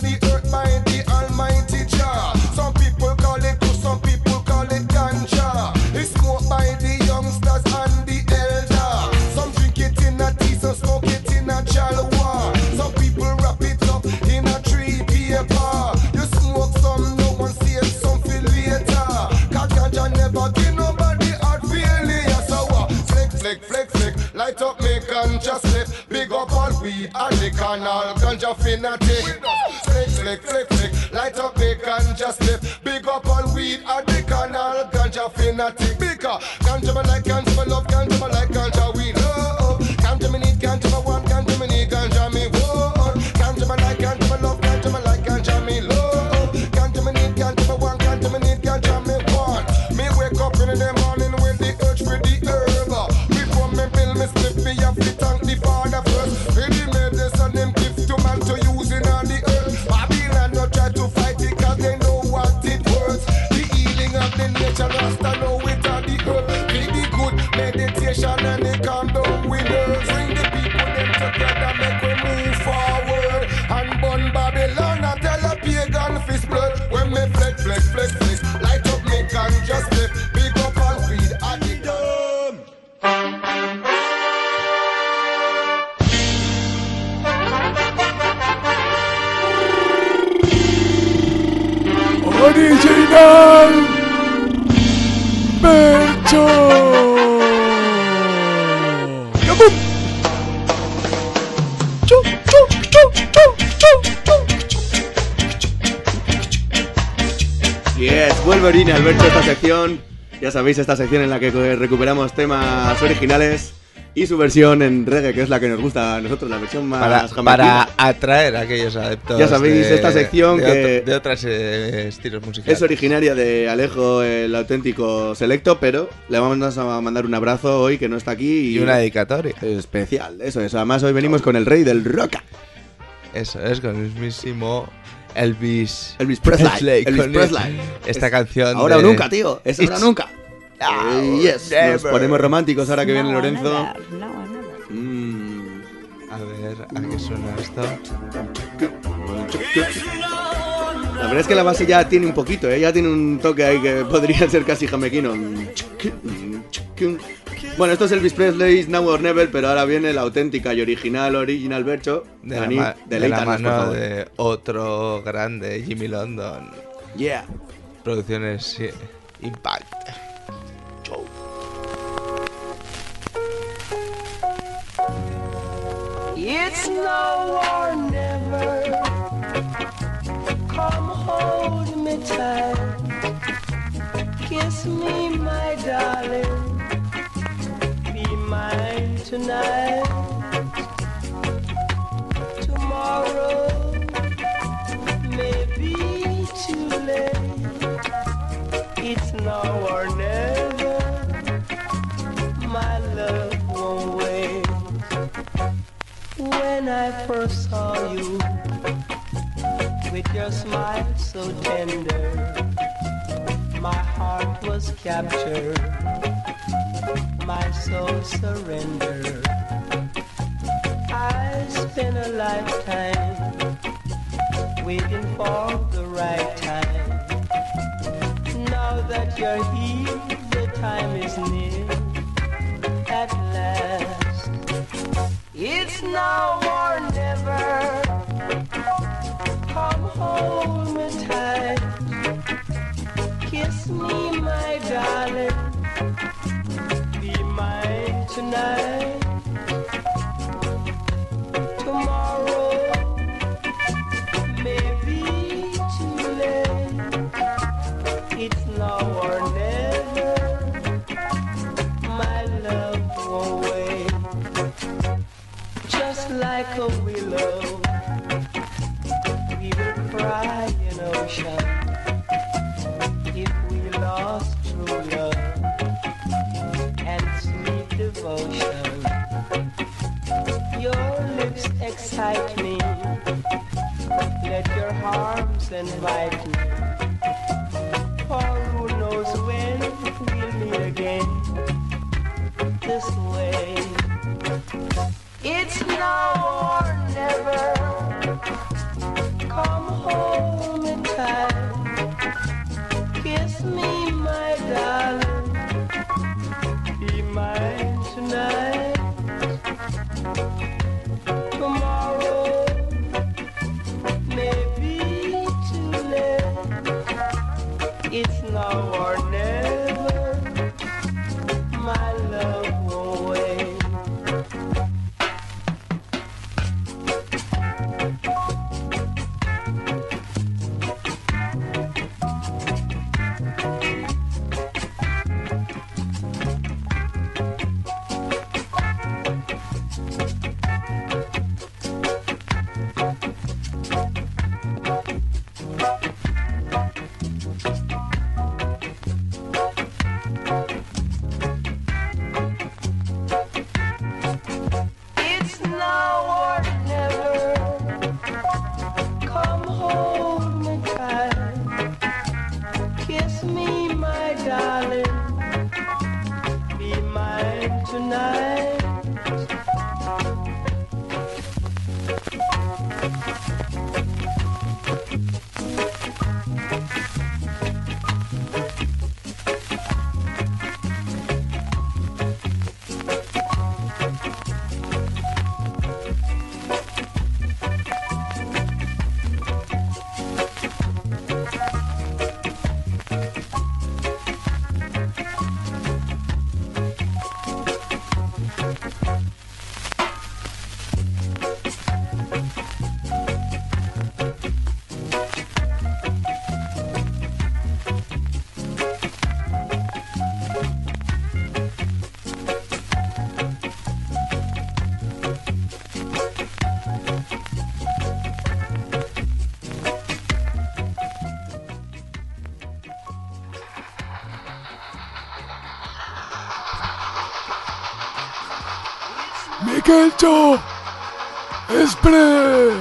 the earth by the Almighty Jah. Some people call it kush, some people call it ganja. It's smoked by the youngsters and the elder. Some drink it in a tea, some smoke it in a chalwa. Some people wrap it up in a tree paper. You smoke some, no one save some for later. Cause ganja never give nobody heart failure. So uh, flick, flick, flick, flick, light up me ganja slip. Big up all weed and the canal ganja fanatic. Flick, flick, flick, flick, light up me ganja slip. Big up all weed and the canal ganja fanatic. Bigger ganja me like ganja me love ganja me like ganja we love. Ganja me need ganja me want ganja me need ganja me want. Ganja me like ganja me love ganja me like ganja me love. Ganja me need ganja me want ganja me need ganja me want. Me wake up in the morning with the urge for the herb. Before me build me slip me have to thank the Father first. He made this and him give to man to use in on the earth. Babylon no try to fight it cause they know what it works. The healing of the nature Rasta know it on the earth. Be the good meditation and they calm down with nerves. Bring the people them together make we move forward. And burn Babylon and tell a pagan fist blood. When me flex, flex, flex, flex, light up me ganja slip. Big up and feed at the dome. Original Bercho. ¡Yabum! ¡Chu, chu, chu, chu, chu, chu! Yes, vuelve Original Bercho esta sección. Ya sabéis, esta sección en la que recuperamos temas originales y su versión en reggae, que es la que nos gusta a nosotros, la versión más Para, jamaicana. para atraer a aquellos adeptos. Ya sabéis, de, esta sección de, que otro, de otros eh, estilos musicales. es originaria de Alejo, el auténtico selecto, pero le vamos a mandar un abrazo hoy que no está aquí. Y una dedicatoria. Especial, eso es. Además, hoy venimos con el rey del rock. Eso es, con el mismísimo Elvis. Elvis Presley. Elvis con Presley. Esta Es canción. Ahora de... o nunca, tío. Es ahora o nunca. Oh, yes. never. Nos ponemos románticos ahora que viene No, Lorenzo. never, no, never. Mm. A ver, ¿a qué suena esto? La verdad es que la base ya tiene un poquito, ¿eh? Ya tiene un toque ahí que podría ser casi jamequino. Bueno, esto es Elvis Presley's Now or Never, pero ahora viene la auténtica y original Original Bercho. De la, Dani, ma- de la deleítanos, por mano favor. de otro grande, Jimmy London. Yeah. Producciones eh, Impact. It's now or never. Come hold me tight. Kiss me, my darling. Be mine tonight. Tomorrow may be too late. It's now or never. My love won't wait. When I first saw you, with your smile so tender, my heart was captured, my soul surrendered. I spent a lifetime waiting for the right time. Now that you're here, the time is near at last. It's now or never. Come hold me tight. Kiss me, my darling. Be mine tonight. Tomorrow may be too late. It's now or never. My love won't wait. Just like a willow, we will cry in ocean if we lost true love and sweet devotion. Your lips excite me, let your arms invite me. For who knows when we'll meet again this way. It's now or never. Come night. Mikelcho Express.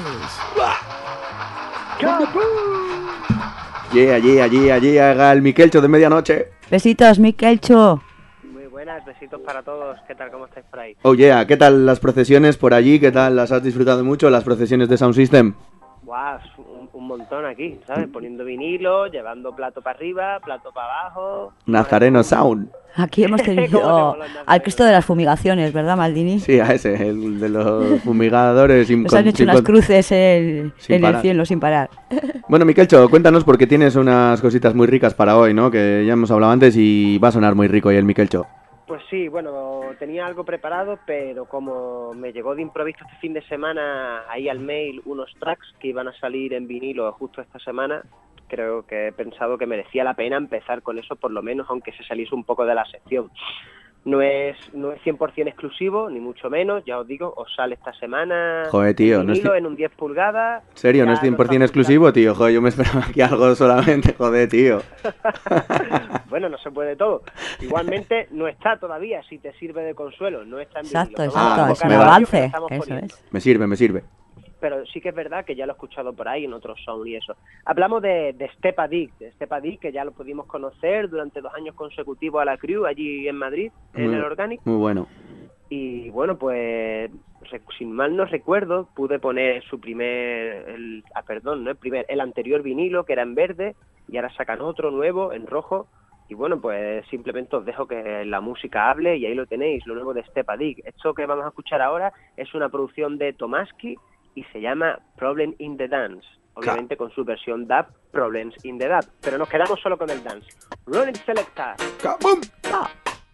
Yeah, yeah, yeah, yeah, el Mikelcho de medianoche. Besitos, Mikelcho. Muy buenas, besitos para todos. ¿Qué tal? ¿Cómo estáis por ahí? Oh yeah, ¿qué tal las procesiones por allí? ¿Qué tal las has disfrutado mucho, las procesiones de Sound System? Guau, un, un montón aquí, ¿sabes? Poniendo vinilo, llevando plato para arriba, plato para abajo. Nazareno Sound. Aquí hemos tenido al Cristo de las fumigaciones, ¿verdad, Maldini? Sí, a ese, el de los fumigadores. Sin, Nos han hecho sin, unas cruces en, en el parar. cielo sin parar. Bueno, Mikelcho, cuéntanos porque tienes unas cositas muy ricas para hoy, ¿no? Que ya hemos hablado antes y va a sonar muy rico hoy el Mikelcho. Pues sí, bueno, tenía algo preparado, pero como me llegó de improviso este fin de semana ahí al mail unos tracks que iban a salir en vinilo justo esta semana, creo que he pensado que merecía la pena empezar con eso por lo menos, aunque se saliese un poco de la sección. No es no es cien por ciento exclusivo, ni mucho menos, ya os digo, os sale esta semana. Joder, tío, en no es vinilo, ci- en un diez pulgadas. ¿En serio? ya ¿No es cien por ciento lo exclusivo, tío? Joder, yo me esperaba aquí algo solamente, joder, tío. Bueno, no se puede todo. Igualmente no está todavía, si te sirve de consuelo, no está en Exacto, vinilo. exacto, Vamos a es tocar un el audio que avance, lo estamos eso poniendo. es. Me sirve, me sirve. Pero sí que es verdad que ya lo he escuchado por ahí en otros sound y eso. Hablamos de, de Step Addict, de Step Addict, que ya lo pudimos conocer durante dos años consecutivos a la crew allí en Madrid, en Muy- el Organic. Muy bueno. Y bueno, pues re- sin mal no recuerdo, pude poner su primer, el, ah, perdón, no el primer, el anterior vinilo que era en verde y ahora sacan otro nuevo en rojo. Y bueno, pues simplemente os dejo que la música hable y ahí lo tenéis, lo nuevo de Step Addict. Esto que vamos a escuchar ahora es una producción de Tomaski y se llama Problem in the Dance. Obviamente con su versión dub, Problems in the Dub. Pero nos quedamos solo con el dance. Rolling Selector. Ah.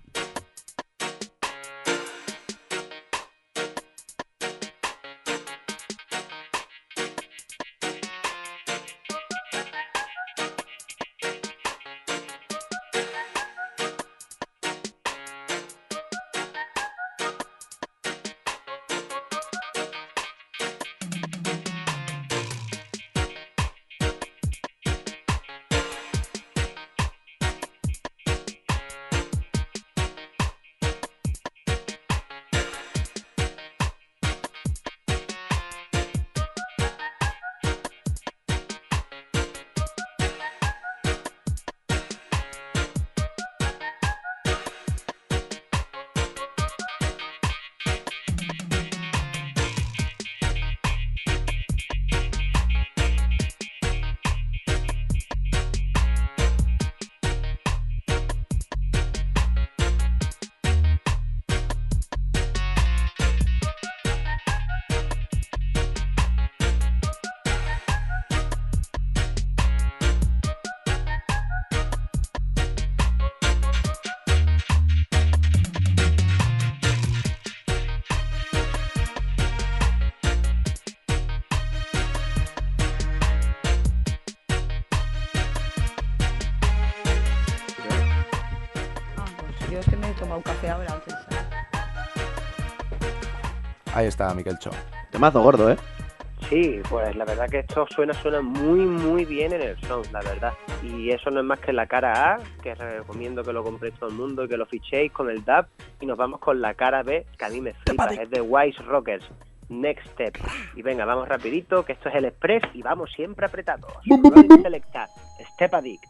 Yo es que me he tomado un café ahora antes. Ahí está, Mikelcho. Temazo gordo, ¿eh? Sí, pues la verdad que esto suena suena muy muy bien en el sound, la verdad. Y eso no es más que la cara A, que recomiendo que lo compréis todo el mundo y que lo fichéis con el dub. Y nos vamos con la cara B, que a mí me flipa, es de Wise Rockers, Next Step. Y venga, vamos rapidito, que esto es el Express y vamos siempre apretados. Rolling Selector, Step Addict.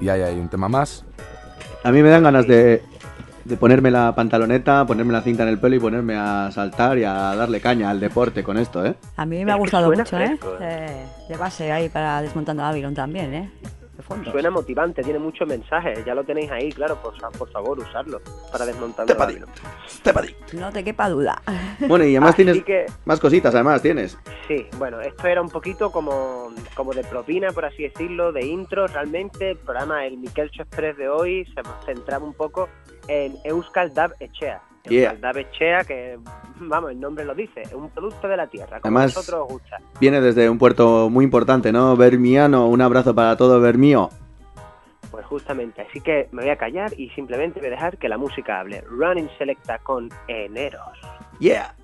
Y ahí hay un tema más. A mí me dan ganas de, de ponerme la pantaloneta, ponerme la cinta en el pelo y ponerme a saltar y a darle caña al deporte con esto, ¿eh? A mí me ha gustado mucho, ¿eh? ¿eh? De base ahí para Desmontando Babylon también, ¿eh? De fondo. Suena motivante, tiene muchos mensajes, ya lo tenéis ahí, claro, por, por favor, usarlo para Desmontando Babylon. No te quepa duda. Bueno, y además Así tienes que- más cositas, además tienes. Sí, bueno, esto era un poquito como, como de propina, por así decirlo, de intro. Realmente el programa, el Mikelcho Express de hoy, se centraba un poco en Euskal Dab Etxea. Yeah. Euskal Dab Etxea, que, vamos, el nombre lo dice, es un producto de la tierra, como Además- a vosotros os gusta. Viene desde un puerto muy importante, ¿no? Bermiano, un abrazo para todo Bermío. Pues justamente, así que me voy a callar y simplemente voy a dejar que la música hable. Running Selecta con Eneros. Yeah.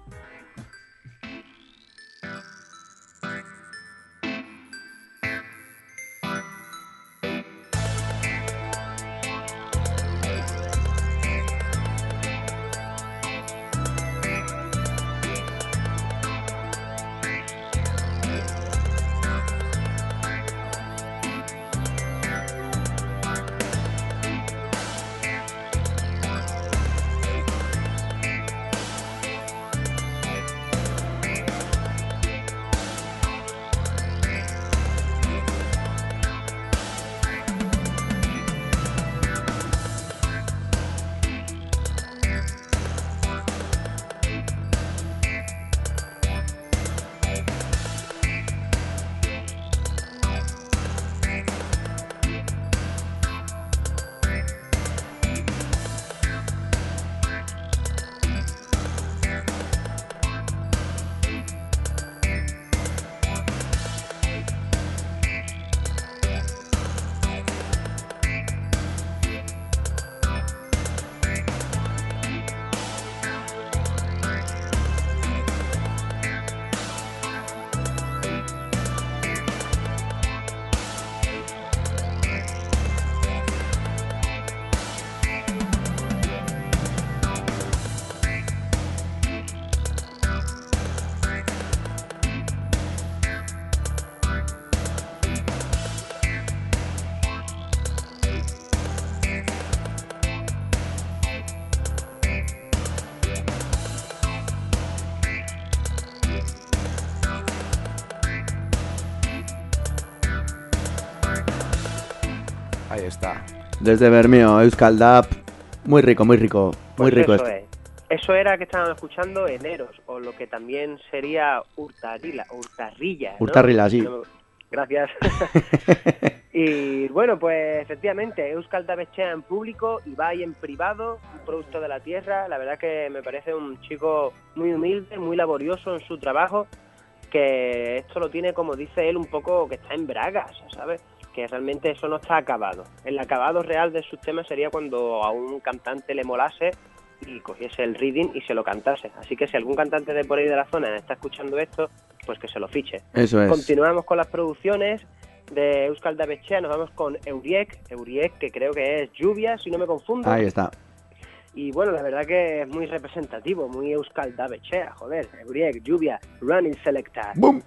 Ahí está. Desde Bermeo, Euskal Dab. Muy rico, muy rico. Muy Pues rico eso esto. es. Eso era que estaban escuchando Eneros, o lo que también sería Hurtarila, Hurtarrilla, ¿no? Hurtarrilla, sí. No, Gracias. Y bueno, pues efectivamente, Euskal Dab Etxea en público, Ibai en privado, un producto de la tierra. La verdad que me parece un chico muy humilde, muy laborioso en su trabajo, que esto lo tiene, como dice él, un poco que está en bragas, ¿sabes? Que realmente eso no está acabado. El acabado real de sus temas sería cuando a un cantante le molase y cogiese el reading y se lo cantase. Así que si algún cantante de por ahí de la zona está escuchando esto, pues que se lo fiche. Eso es. Continuamos con las producciones de Euskal Dab Etxea, nos vamos con Euriek, Euriek que creo que es lluvia, si no me confundo. Ahí está. Y bueno, la verdad que es muy representativo, muy Euskal Dab Etxea, joder, Euriek, lluvia, Running Selecta. ¡Bum!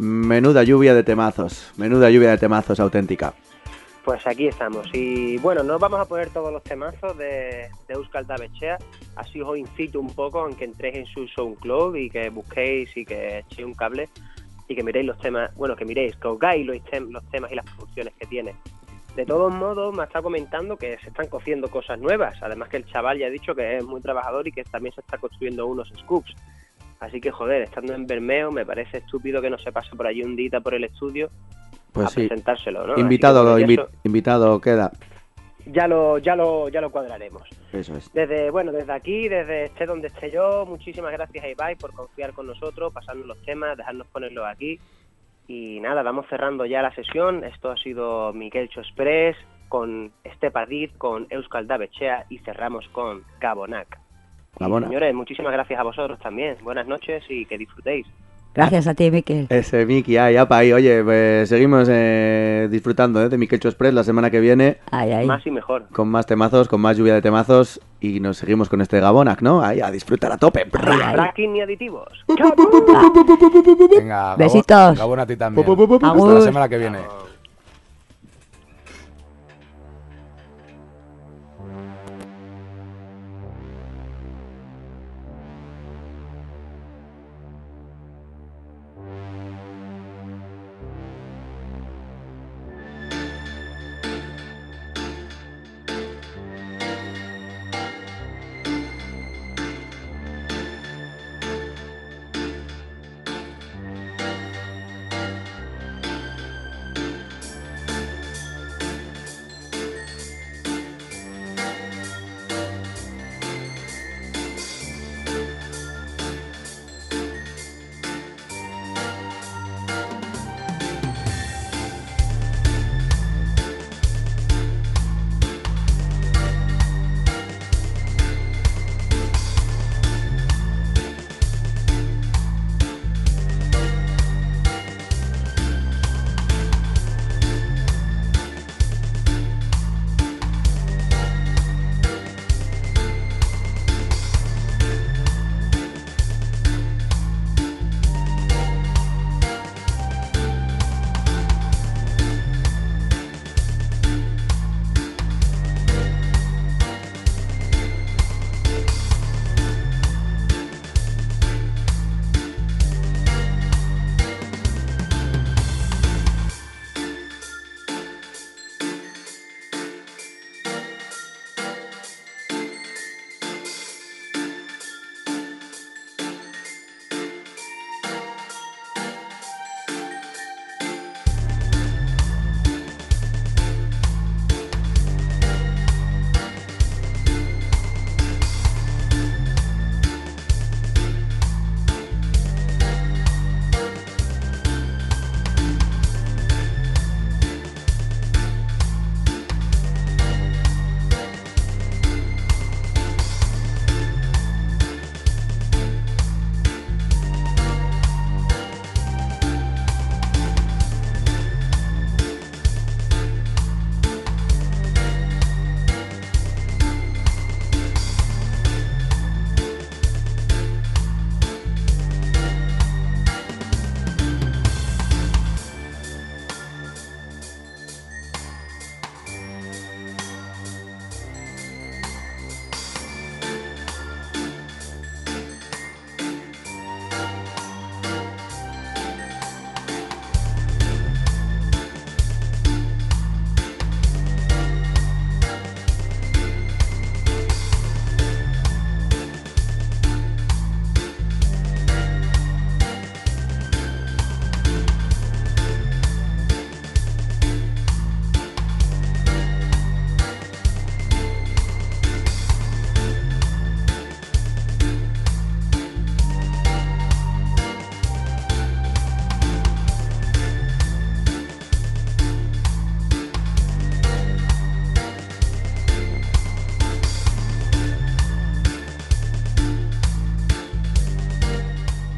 Menuda lluvia de temazos, menuda lluvia de temazos auténtica. Pues aquí estamos. Y bueno, no vamos a poner todos los temazos de, de Euskal Dabechea. Así os incito un poco en que entréis en su SoundCloud y que busquéis y que echéis un cable y que miréis los temas, bueno, que miréis, que oigáis los, tem- los temas y las producciones que tiene. De todos modos, me ha estado comentando que se están cociendo cosas nuevas. Además que el chaval ya ha dicho que es muy trabajador y que también se está construyendo unos scoops. Así que, joder, estando en Bermeo, me parece estúpido que no se pase por allí un día por el estudio Pues a sí. presentárselo, ¿no? Invitado, Así que, bueno, invi- ya eso- invitado queda. ya lo, ya lo, ya lo cuadraremos. Eso es. Desde, bueno, desde aquí, desde esté donde esté yo, muchísimas gracias a Ibai por confiar con nosotros, pasarnos los temas, dejarnos ponerlos aquí. Y nada, vamos cerrando ya la sesión. Esto ha sido Miquelcho Express con Estepadid, con Euskal Dabechea y cerramos con Gabonak. Gabona. Señores, muchísimas gracias a vosotros también. Buenas noches y que disfrutéis. Gracias a ti, Miquel. Ese Miki, ay, apa, ahí. Oye, pues seguimos eh, disfrutando ¿eh? de Miquelcho Express la semana que viene. Ay, ay. Más y mejor. Con más temazos, con más lluvia de temazos. Y nos seguimos con este Gabonak, ¿no? Ahí, a disfrutar a tope. Fracking y aditivos. Venga, Gabo- Besitos. Gabón a ti también. Pu, pu, pu, pu, Hasta Agur. la semana que viene.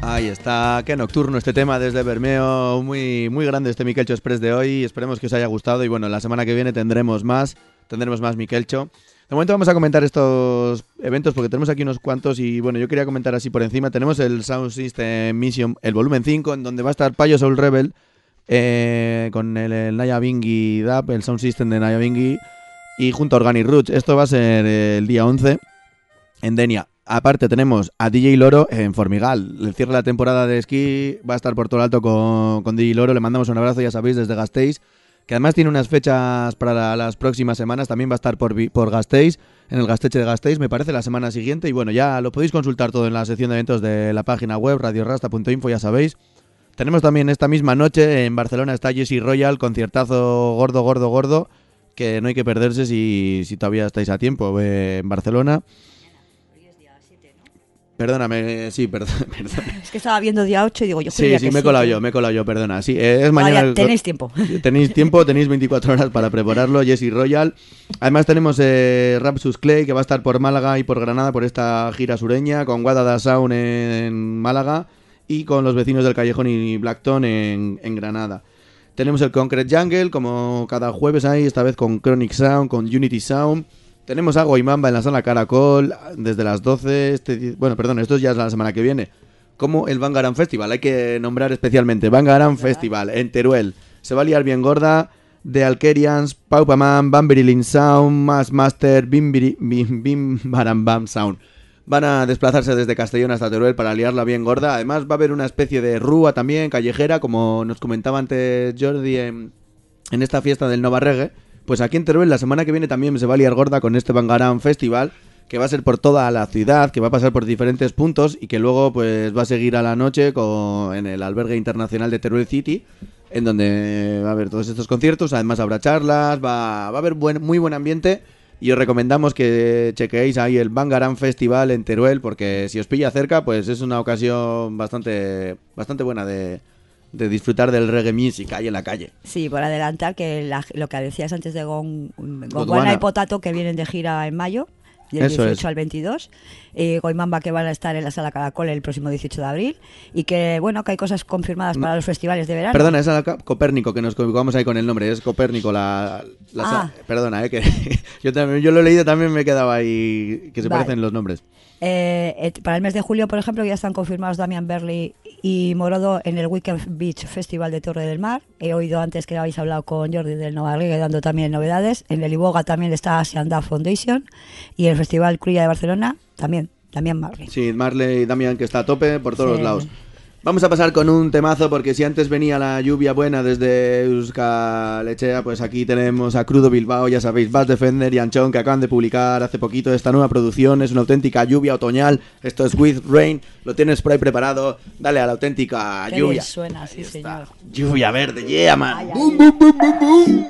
Ahí está, qué nocturno este tema desde Bermeo, muy, muy grande este Miquelcho Express de hoy, esperemos que os haya gustado y bueno, la semana que viene tendremos más, tendremos más Miquelcho. De momento vamos a comentar estos eventos porque tenemos aquí unos cuantos y bueno, yo quería comentar así por encima, tenemos el Sound System Mission, el volumen cinco, en donde va a estar Payo Soul Rebel eh, con el, el Naya Bingi D A P, el Sound System de Naya Bingi y junto a Organic Roots, esto va a ser el día once en Denia. Aparte tenemos a D J Loro en Formigal. El cierre de la temporada de esquí va a estar por todo el alto con, con D J Loro. Le mandamos un abrazo, ya sabéis, desde Gasteiz. Que además tiene unas fechas para la, las próximas semanas. También va a estar por, por Gasteiz, en el Gasteche de Gasteiz, me parece, la semana siguiente. Y bueno, ya lo podéis consultar todo en la sección de eventos de la página web, radio rasta punto info, ya sabéis. Tenemos también esta misma noche en Barcelona está Jesse Royal, conciertazo gordo, gordo, gordo, que no hay que perderse si, si todavía estáis a tiempo eh, en Barcelona. Perdóname, sí, perdón, perdón. Es que estaba viendo día ocho y digo, yo Sí, creía sí, que me he sí, colado que- yo, me he colado yo, perdona. Sí, es Ah, mañana. ya, el- tenéis tiempo. Tenéis tiempo, tenéis veinticuatro horas para prepararlo, Jesse Royal. Además tenemos eh, Rapsus Clay, que va a estar por Málaga y por Granada por esta gira sureña, con Guadada Sound en Málaga y con los vecinos del Callejón y Blackton en, en Granada. Tenemos el Concrete Jungle, como cada jueves ahí, esta vez con Chronic Sound, con Unity Sound. Tenemos a Goimamba en la sala Caracol desde las doce. Este, bueno, perdón, esto ya es la semana que viene. Como el Bangaran Festival, hay que nombrar especialmente. Bangaran Festival en Teruel. Se va a liar bien gorda. The Alkerians, Paupaman, Bamberilin Sound, Mass Master, Bimbiri, Bim, Bim, Baram Bam Sound. Van a desplazarse desde Castellón hasta Teruel para liarla bien gorda. Además va a haber una especie de rúa también, callejera, como nos comentaba antes Jordi en, en esta fiesta del Nova Reggae. Pues aquí en Teruel la semana que viene también se va a liar gorda con este Bangaran Festival, que va a ser por toda la ciudad, que va a pasar por diferentes puntos y que luego pues va a seguir a la noche con, en el albergue internacional de Teruel City, en donde va a haber todos estos conciertos. Además habrá charlas, va, va a haber buen, muy buen ambiente y os recomendamos que chequeéis ahí el Bangaran Festival en Teruel, porque si os pilla cerca pues es una ocasión bastante, bastante buena de... de disfrutar del reggae music ahí en la calle. Sí, por adelantar que la- lo que decías antes de Gon- Gondwana Gondwana. y Potato, que vienen de gira en mayo, del Eso dieciocho es. al veintidós, eh, Goimamba, que van a estar en la Sala Caracol el próximo dieciocho de abril, y que bueno, que hay cosas confirmadas para los festivales de verano. Perdona, es a la Ca- Copérnico, que nos vamos ahí con el nombre, es Copérnico la... la sa- Ah. Perdona, eh, que yo también yo lo he leído, también me he quedado ahí, que se Vale. parecen los nombres. Eh, eh, para el mes de julio, por ejemplo, ya están confirmados Damian Berley y Morodo en el Weekend Beach Festival de Torre del Mar. He oído antes que habéis hablado con Jordi del Nova Reggae dando también novedades. En el Iboga también está Asian Dub Foundation y el Festival Cruilla de Barcelona también, también Marley. Sí, Marley y Damian, que está a tope por todos Sí. los lados. Vamos a pasar con un temazo, porque si antes venía la lluvia buena desde Euskal Echea, pues aquí tenemos a Crudo Bilbao, ya sabéis, Bass Defender y Anchón, que acaban de publicar hace poquito esta nueva producción. Es una auténtica lluvia otoñal. Esto es With Rain. Lo tienes por ahí preparado. Dale a la auténtica Qué lluvia. bien suena, sí, señor. Lluvia verde, yeah, man. Ay, ay, Boom, boom, boom, boom, boom.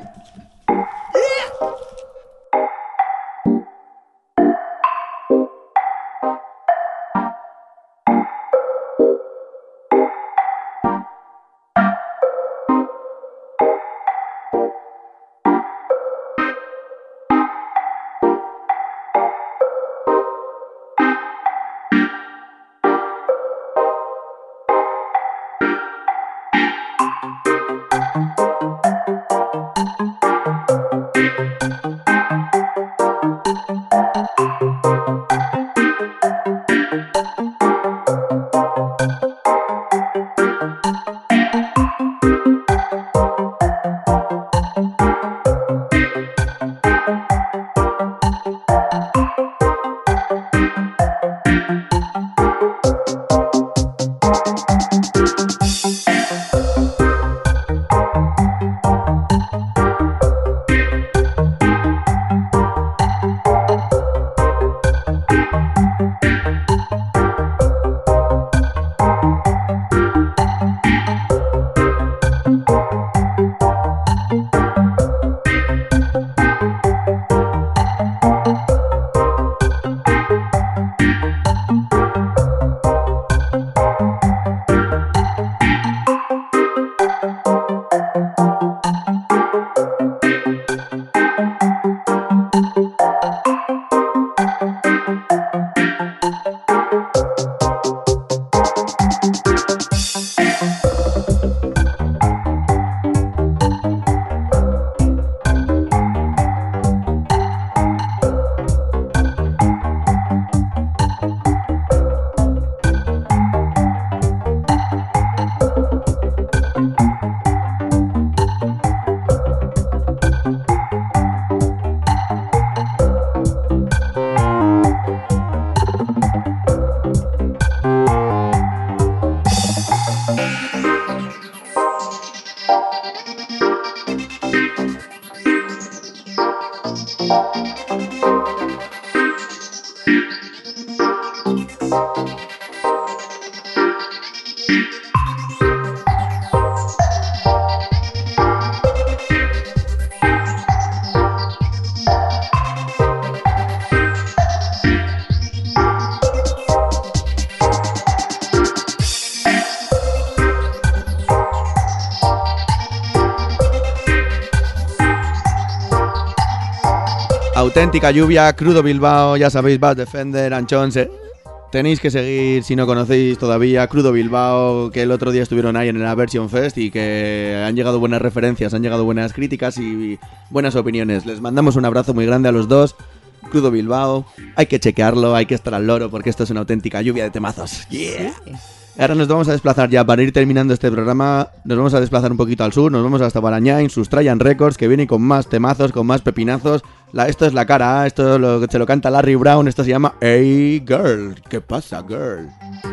Auténtica lluvia, Crudo Bilbao, ya sabéis, Bad Defender, Anchón, se... tenéis que seguir, si no conocéis todavía, Crudo Bilbao, que el otro día estuvieron ahí en la Version Fest y que han llegado buenas referencias, han llegado buenas críticas y buenas opiniones. Les mandamos un abrazo muy grande a los dos. Crudo Bilbao, hay que chequearlo, hay que estar al loro porque esto es una auténtica lluvia de temazos. Yeah. Ahora nos vamos a desplazar ya para ir terminando este programa. Nos vamos a desplazar un poquito al sur. Nos vamos hasta Barañáin, Sustrayan Records, que viene con más temazos, con más pepinazos. La, esto es la cara A, esto lo, se lo canta Larry Brown. Esto se llama Hey Girl. ¿Qué pasa, girl?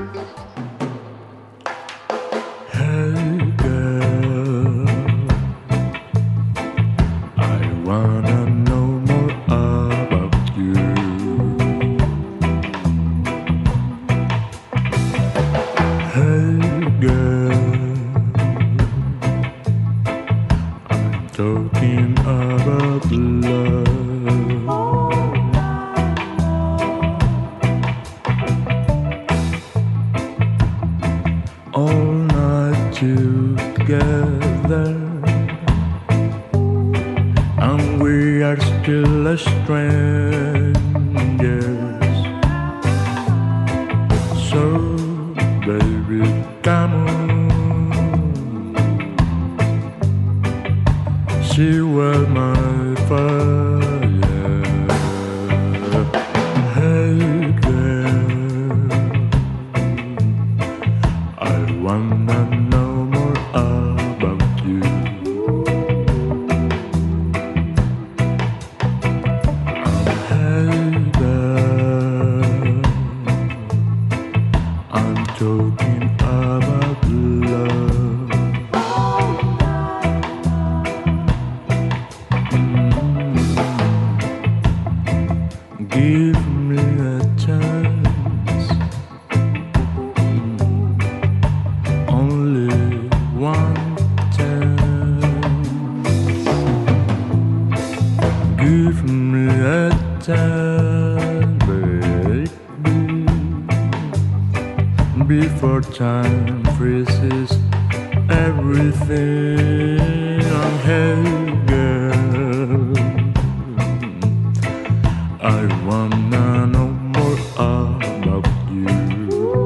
Hey girl, I wanna know more about you. Hey girl, I'm talking about love. All night together, and we are still strangers. So baby, come on, see where my fire. Hey girl, I wanna know more about you. Hey girl, I'm talking about love. Mm. Give me a chance, only one chance. Give me a chance, baby, before time freezes everything. Hey girl, I wanna know more about you.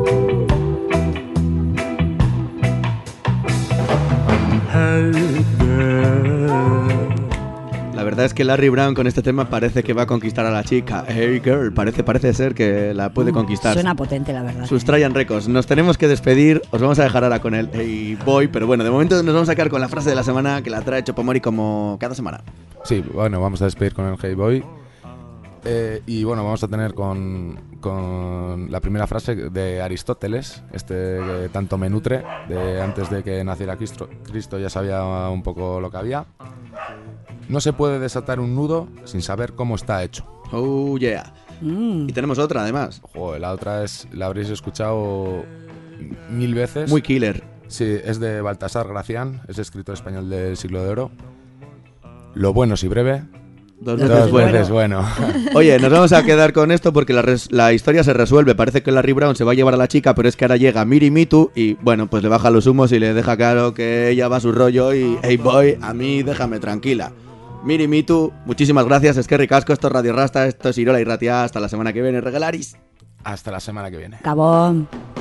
Hey girl. La verdad es que Larry Brown con este tema parece que va a conquistar a la chica. Hey girl, parece, parece ser que la puede conquistar. Suena potente, la verdad. Sustrayan Records. Nos tenemos que despedir. Os vamos a dejar ahora con el Hey Boy. Pero bueno, de momento nos vamos a quedar con la frase de la semana que la trae Chopomori como cada semana. Sí, bueno, vamos a despedir con el Hey Boy. Eh, y bueno, vamos a tener con, con la primera frase de Aristóteles, este que tanto me nutre, de antes de que naciera Cristo, Cristo ya sabía un poco lo que había. No se puede desatar un nudo sin saber cómo está hecho. Oh yeah. Mm. Y tenemos otra además. Joder, la otra es, la habréis escuchado mil veces. Muy killer. Sí, es de Baltasar Gracián, es escritor español del Siglo de Oro. Lo bueno si breve, Dos dos veces veces bueno. bueno. Oye, nos vamos a quedar con esto porque la, res- la historia se resuelve. Parece que Larry Brown se va a llevar a la chica, pero es que ahora llega Miri Mitu y bueno, pues le baja los humos y le deja claro que ella va a su rollo y hey boy, a mí déjame tranquila. Miri Mitu, muchísimas gracias, es que ricasco, esto es Radio Rasta, esto es Irola y Ratia, hasta la semana que viene, regalaris. Hasta la semana que viene. Cabón.